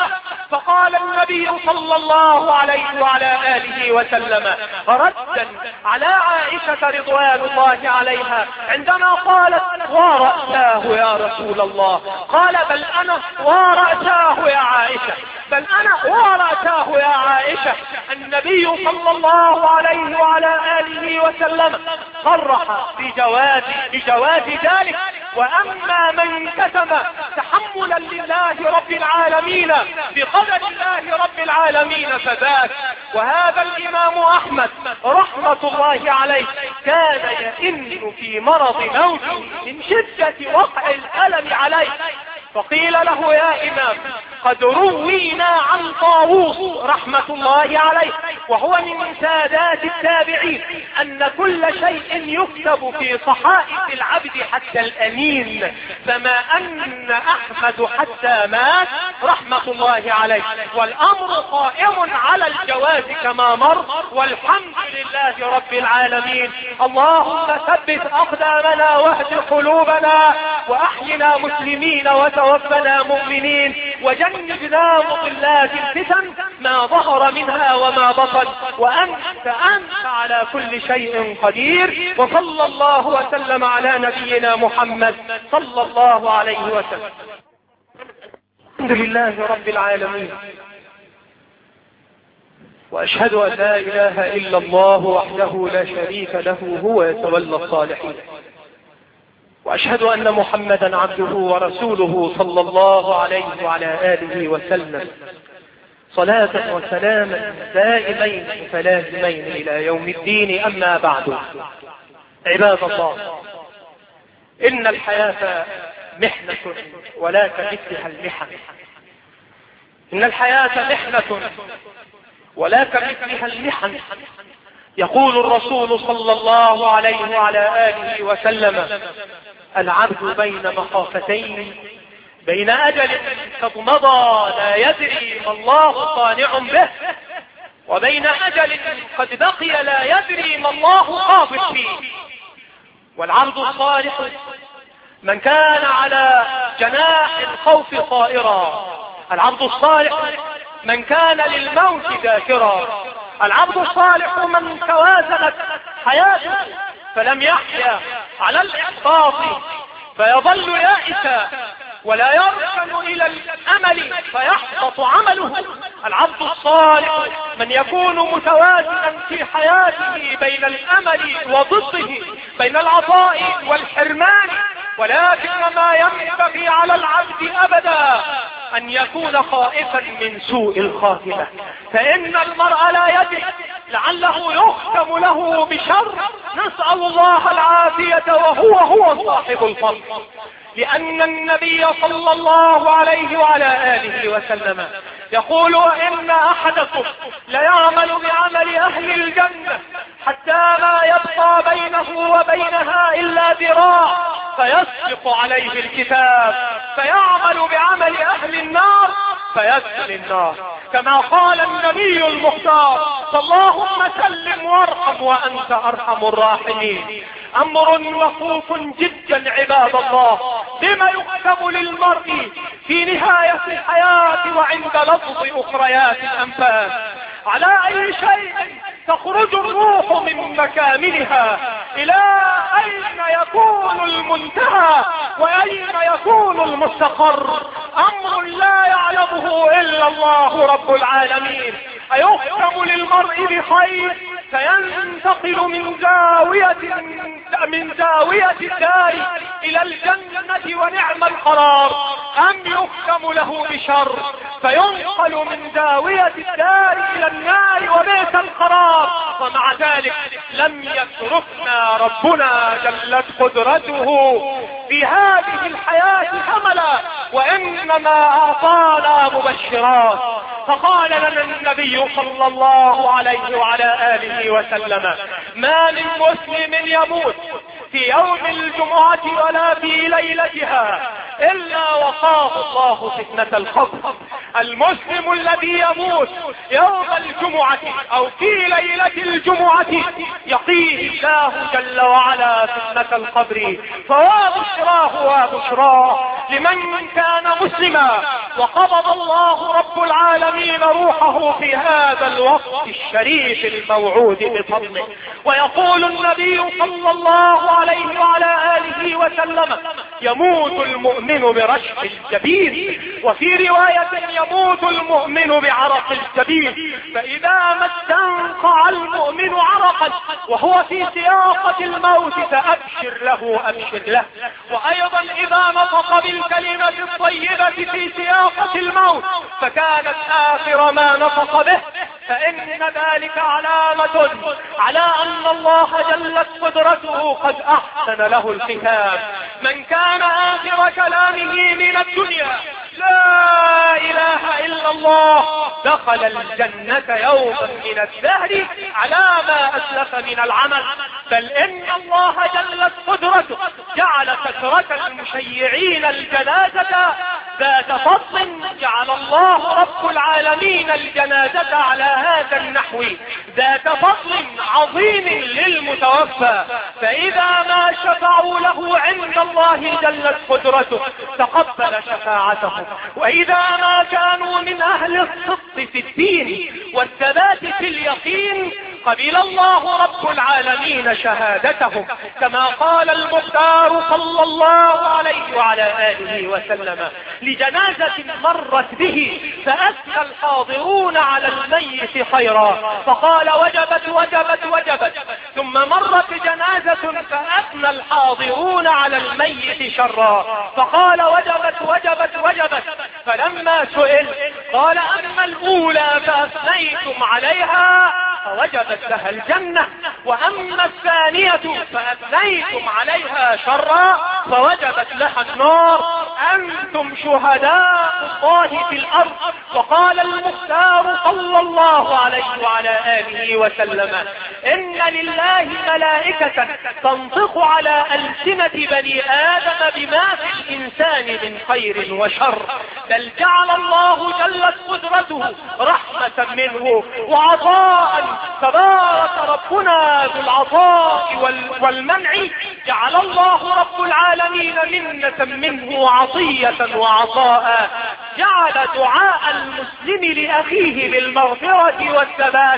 فقال النبي صلى الله عليه وعلى آله وسلم ردا على عائشة رضوان الله عليها عندما قالت ورأساه يا رسول الله، قال بل أنا ورأساه يا عائشة، بل أنا ورأساه يا عائشة. النبي صلى الله عليه وعلى آله وسلم صرح بجواز ذلك. وأما من كتم تحملا لله رب العالمين بقدر الله رب العالمين فذاك. وهذا الإمام أحمد رحمة الله عليه كان يئن في مرض موته من شدة وقع الألم عليه، فقيل له يا إمام قد روينا عن طاووس رحمة الله عليه وهو من سادات التابعين أن كل شيء يكتب في صحائف العبد حتى الأنين، فما أن أحمد حتى مات رحمة الله عليه، والأمر قائم على الجواز كما مر، والحمد لله رب العالمين. اللهم ثبت أقدامنا واهد قلوبنا وأحينا مسلمين وتوفنا مؤمنين، وجنبنا مضلات الفتن ما ظهر منها وما بطن، وأنت على كل شيء قدير. وصلى الله وسلم على نبينا محمد صلى الله عليه وسلم. الحمد لله رب العالمين، وأشهد أن لا إله إلا الله وحده لا شريك له هو يتولى الصالحين، وأشهد أن محمدا عبده ورسوله صلى الله عليه وعلى آله وسلم، صلاة وسلاما دائمين متلازمين إلى يوم الدين. أما بعد، عباد الله، إن الحياة محنة ولا كمثلها المحن. إن الحياة محنة ولا كمثلها المحن. يقول الرسول صلى الله عليه وعلى آله وسلم العبد بين مخافتين، بين أجل قد مضى لا يدري ما الله صانع به، وبين أجل قد بقي لا يدري ما الله قابض فيه. والعبد الصالح من كان على جناح الخوف طائرا، العبد الصالح من كان للموت ذاكرا، العبد الصالح من توازنت حياته فلم يحيا على الإحباط فيظل يائسا ولا يركن إلى الأمل فيحبط عمله. العبد الصالح من يكون متوازنا في حياته بين الأمل وضده، بين العطاء والحرمان، ولكن ما ينبغي على العبد أبدا أن يكون خائفا من سوء الخاتمة، فإن المرء لا يدري لعله يختم له بشر، نسأل الله العافية وهو صاحب الفضل. لأن النبي صلى الله عليه وعلى آله وسلم يقول إن أحدكم ليعمل بعمل أهل الجنة حتى ما يبقى بينه وبينها إلا ذراع فيسبق عليه الكتاب فيعمل بعمل أهل النار فيدخل النار، كما قال النبي المختار: اللهم سلم وارحم وأنت أرحم الراحمين. أمر مخوف جدا عباد الله، بما يكتب للمرء في نهاية الحياة وعند لفظ أخريات الأنفاس. على أي شيء تخرج الروح من مكامنها؟ إلى أين يكون المنتهى وأين يكون المستقر؟ أمر لا يعلمه إلا الله رب العالمين. أيختم للمرء بخير فينتقل من زاوية الدار إلى الجنة ونعم القرار، أم يختم له بشر فينقل من زاوية الدار إلى النار وبئس القرار؟ ومع ذلك لم يتركنا ربنا جلت قدرته في هذه الحياة هملا، وإنما أعطانا مبشرات. فقال لنا النبي صلى الله عليه وعلى آله وسلم: ما من مسلم يموت في يوم الجمعة ولا في ليلتها إلا وقاه الله فتنة القبر. المسلم الذي يموت يوم الجمعة او في ليلة الجمعة يقيه الله جل وعلا فتنة القبر، فوابشراه وابشراه لمن كان مسلما وقبض الله رب العالمين روحه في هذا الوقت الشريف الموعود بفضله. ويقول النبي صلى الله عليه وعلى آله وسلم: يموت المؤمن برشح الجبين، وفي رواية يموت المؤمن بعرق الجبين. فإذا ما استنقع المؤمن عرقا وهو في سياقة الموت فأبشر له أبشر له. وأيضا إذا نطق بالكلمة الطيبة في سياقة الموت فكانت آخر ما نطق به، فإن ذلك علامة على أن الله جلت قدرته قد أحسن له الختام. من كان آخر كلامه من الدنيا لا إله إلا الله دخل الجنة يوما من الدهر على ما أسلف من العمل. بل إن الله جلت قدرته جعل كثرة المشيعين الجنازة ذات فضل، جعل الله رب العالمين الجنازة على هذا النحو ذات فضل عظيم للمتوفى. فإذا ما شفعوا له عند الله جلت قدرته تقبل شفاعتهم، وإذا ما كانوا من أهل الصدق في الدين والثبات في اليقين قبل الله رب العالمين شهادتهم، كما قال المختار صلى الله عليه وعلى آله وسلم لجنازة مرت به فأثنى الحاضرون على الميت خيرا فقال: وجبت وجبت وجبت. ثم مرت جنازة فأثنى الحاضرون على الميت شرا فقال: وجبت وجبت وجبت. فلما سئل قال: أما الأولى فأثنيتم عليها فوجبت لها الجنة، وأما الثانية فأثنيتم عليها شرا فوجبت لها النار. أنتم شهداء الله في الأرض. وقال المختار صلى الله عليه وعلى آله وسلم: إن لله ملائكة تنطق على ألسنة بني آدم بما في الإنسان من خير وشر. بل جعل الله جلت قدرته رحمة منه وعطاء. تبارك ربنا ذو العطاء والمنع. جعل الله رب العالمين منة منه وعطية وعطاء. جعل دعاء المسلم لأخيه بالمغفرة والثبات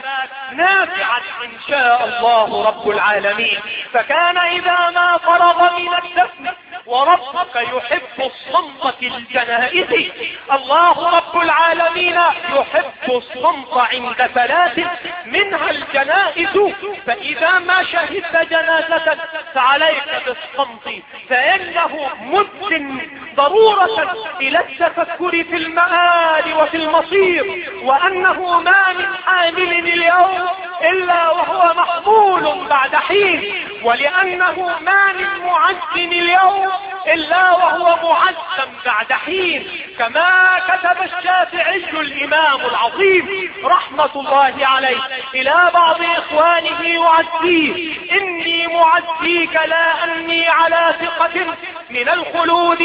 نافعا إن شاء الله رب العالمين. فكان إذا ما فرغ من الدفن وربك يحب الصمت في الجنائز، الله رب العالمين يحب الصمت عند ثلاث منها الجنائز. فإذا ما شهدت جنازة فعليك بالصمت، فإنه مد ضرورة إلى التفكر في المآل وفي المصير، وأنه ما من حامل اليوم إلا وهو محمول بعد حين، ولأنه ما من معز اليوم إلا وهو معزم بعد حين. كما كتب الشافعي الإمام العظيم رحمة الله عليه إلى بعض إخوانه يعزيه: إني معزيك لا أني على ثقة من الخلود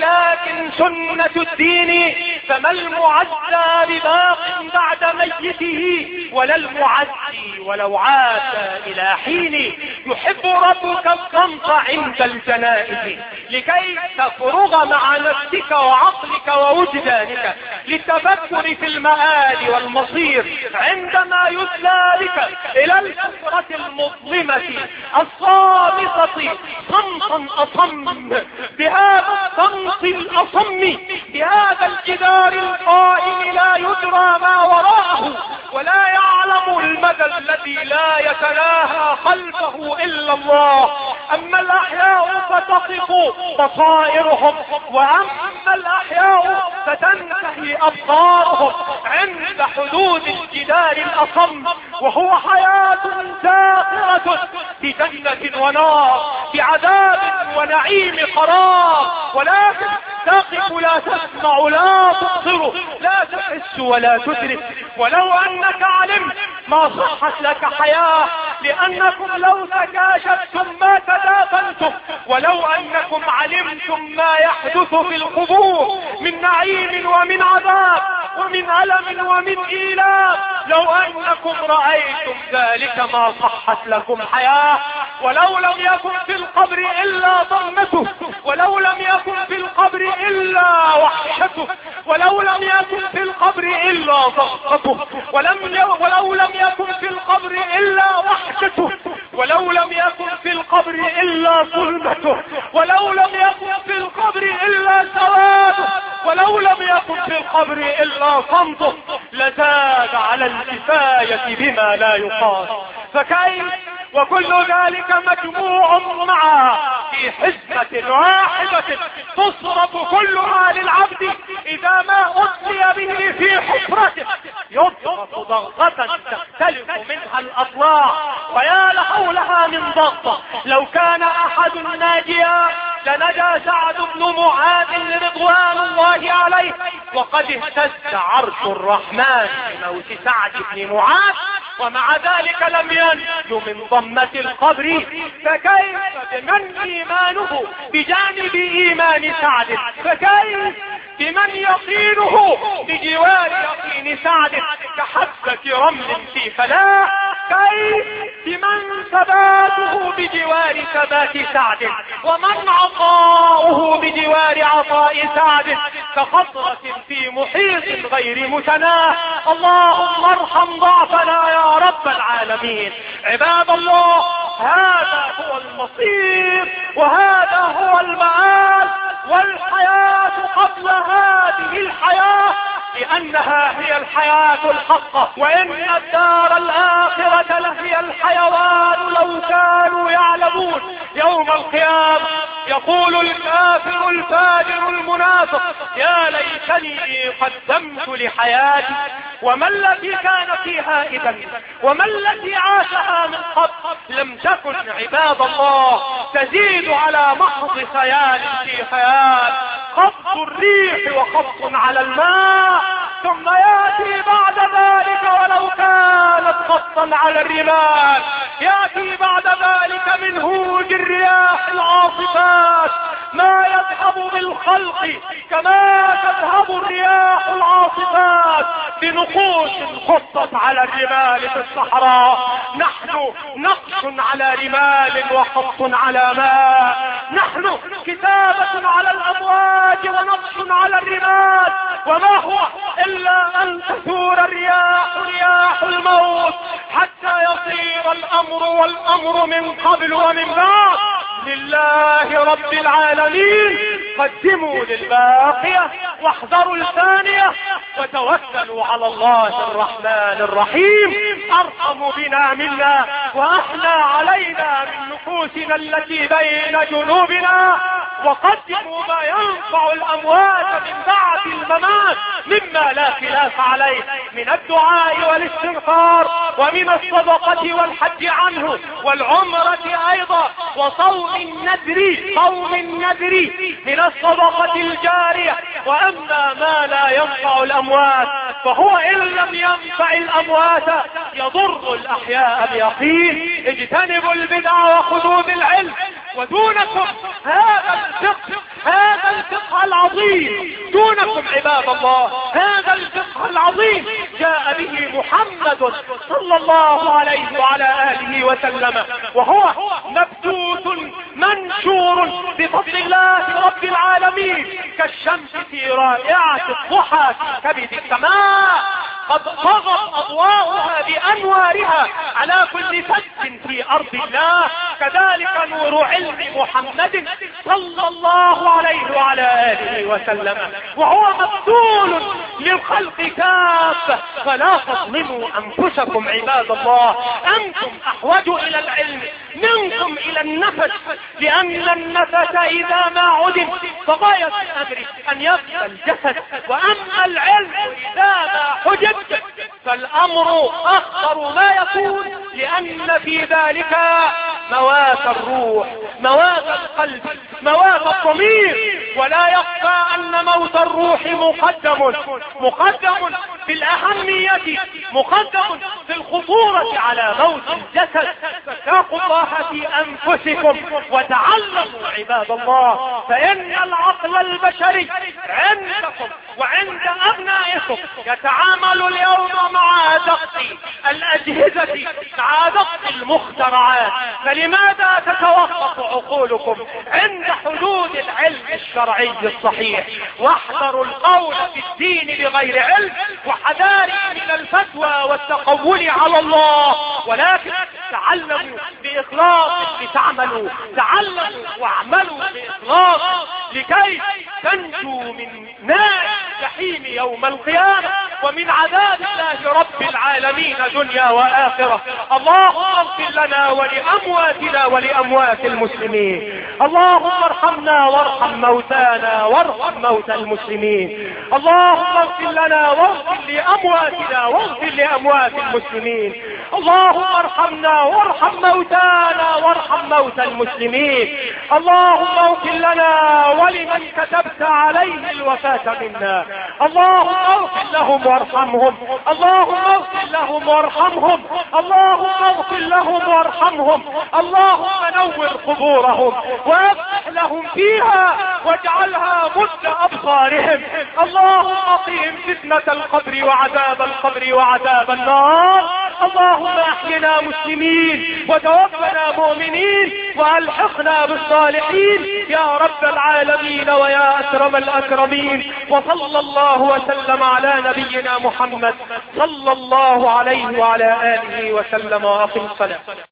ولكن سنة الدين، فما المعزى بباق بعد ميته ولا المعزي ولو عاش إلى حين. يحب ربك الصمت عند الجنائز لكي تفرغ مع نفسك وعقلك ووجدانك للتفكر في المآل والمصير عندما يتلى بك إلى الفترة المظلمة الصامتة صمتا أصم، بهذا الصمت الأصم، بهذا الجدار القائم لا يدرى ما وراءه ولا يعلم المدى الذي لا يتناهى خلفه إلا الله. أما الأحياء فتقف بصائرهم، وأما الأحياء فتنتهي أبصارهم عند حدود الجدار الأصم، وهو حياة زاخرة بجنة ونار، بعذاب ونعيم قرار، ولكن تقف لا تسمع لا تبصر لا تحس ولا تدرك. ولو أنك علمت ما صحت لك حياة، لأنكم لو تكاشفتم ما تدافنتم، ولو أنكم علمتم ما يحدث في القبور من نعيم ومن عذاب ومن ألم ومن إيلام. لو أنكم رأيتم ذلك ما صحت لكم حياة. ولو لم يكن في القبر إلا ضمته، ولو لم يكن في القبر إلا وحشته، ولو لم يكن في القبر إلا ضغطته، ولو لم يكن في القبر إلا وحشته، ولو لم يكن في القبر إلا ظلمته، ولو لم يكن في القبر إلا سواده، ولو لم يكن في القبر إلا صمته، لزاد على الكفاية بما لا يقاس. فكيف وكل ذلك مجموع معا في حزمة واحدة تصرف كلها للعبد إذا ما أطلي به في حفرته، يضغط ضغطة تختلف منها الأضلاع، ويا لحولها من ضغطة. لو كان أحد ناجيا لنجا سعد بن معاذ رضوان الله عليه، وقد اهتز عرش الرحمن بموت سعد بن معاذ، ومع ذلك لم ينجو من ضمة القبر. فكيف بمن إيمانه بجانب إيمان سعد؟ فكيف بمن يقينه بجوار يقين سعد كحبة رمل في فلاح؟ كيف بمن ثباته بجوار ثبات سعد، ومن عطاؤه بجوار عطاء سعد كخطرة في محيط غير متناه؟ اللهم ارحم ضعفنا يا رب العالمين. عباد الله، هذا هو المصير وهذا هو المآل، والحياة قبل هذه الحياة، لأنها هي الحياة الحقة، وإن الدار الآخرة لهي الحيوان لو كانوا يعلمون. يوم القيامة يقول الكافر الفاجر المنافق: يا ليتني قدمت لحياتي، وما التي كان فيها إذا، وما التي عاشها من قبل. لم تكن عباد الله تزيد على محض خيال في خيال، خبط الريح وخبط على الماء، ثم يأتي بعد ذلك ولو كانت خبطا على الرمال، يأتي بعد ذلك من هوج الرياح العاصفات ما يذهب بالخلق كما تذهب الرياح العاصفات بنقوش خطت على الرمال في الصحراء. نحن نقص على رمال وخط على ماء، نحن كتابة على الأمواج ونقص على الرمال، وما هو إلا أن تثور الرياح رياح الموت حتى يصير الأمر والأمر من قبل ومن بعد لله رب العالمين. قدموا للباقية واحذروا الثانية، وتوكلوا على الله الرحمن الرحيم، أرحم بنا منا وأحلى علينا من نفوسنا التي بين جنوبنا. وقدموا ما ينفع الأموات من بعد الممات مما لا خلاف عليه من الدعاء والاستغفار، ومن الصدقة والحج عنه، والعمرة أيضا، وصوم النذر من الصدقة الجارية. وأما ما لا ينفع الأموات فهو إن لم ينفع الأموات يضر الأحياء بيقين. اجتنبوا البدع وخذوا بالعلم. ودونكم هذا الفقه العظيم، دونكم عباد الله هذا الفقه العظيم جاء به محمد صلى الله عليه وعلى آله وسلم، وهو مبثوث منشور بفضل الله رب العالمين كالشمس في رائعة الضحى في كبد السماء، قد طغت أضواؤها بأنوارها على كل فج في أرض الله. كذلك نور علم محمد صلى الله عليه وعلى آله وسلم، وهو مبذول للخلق كافة. فلا تظلموا أنفسكم عباد الله، أنتم أحوج إلى العلم منكم إلى النفس، لأن النفس إذا ما عدم فغاية الأمر أن يبقى الجسد، وأما العلم إذا ما حجب فالأمر أخطر ما يكون، لأن في ذلك موات الروح، موات القلب، موات الضمير. ولا يخفى أن موت الروح مقدم في الأهمية، مقدم في الخطورة على موت الجسد. فاتقوا الله في أنفسكم وتعلموا عباد الله، فإن العقل البشري عندكم وعند أبنائكم يتعامل اليوم مع أدق الأجهزة، مع أدق المخترعات، فلماذا تتوقف عقولكم عند حدود العلم الشرعي الصحيح؟ واحذروا القول في الدين بغير علم، وحذاري من الفتوى والتقول على الله، ولكن تعلموا بإخلاص لتعملوا، تعلموا واعملوا بإخلاص لكي تنجوا من نار الجحيم يوم القيامة ومن عذاب الله رب العالمين دنيا وآخرة. اللهم اغفر لنا ولأمواتنا ولأموات المسلمين، اللهم ارحمنا وارحم موتانا وارحم موتى المسلمين، اللهم اغفر لنا واغفر لأمواتنا واغفر لأموات المسلمين، اللهم ارحمنا وارحم موتانا وارحم موتى المسلمين، اللهم اغفر لنا ولمن كتبت عليه الوفاة منا، اللهم اغفر لهم وارحمهم، اللهم اغفر لهم وارحمهم، اللهم اغفر لهم وارحمهم، اللهم نور قبورهم وافتح لهم فيها واجعلها مد أبصارهم، اللهم قهم فتنة القبر وعذاب القبر وعذاب النار، اللهم احينا مسلمين وتوفنا مؤمنين والحقنا بالصالحين يا رب العالمين ويا اكرم الاكرمين. وصلى الله وسلم على نبينا محمد صلى الله عليه وعلى آله وسلم. واقم الصلاة.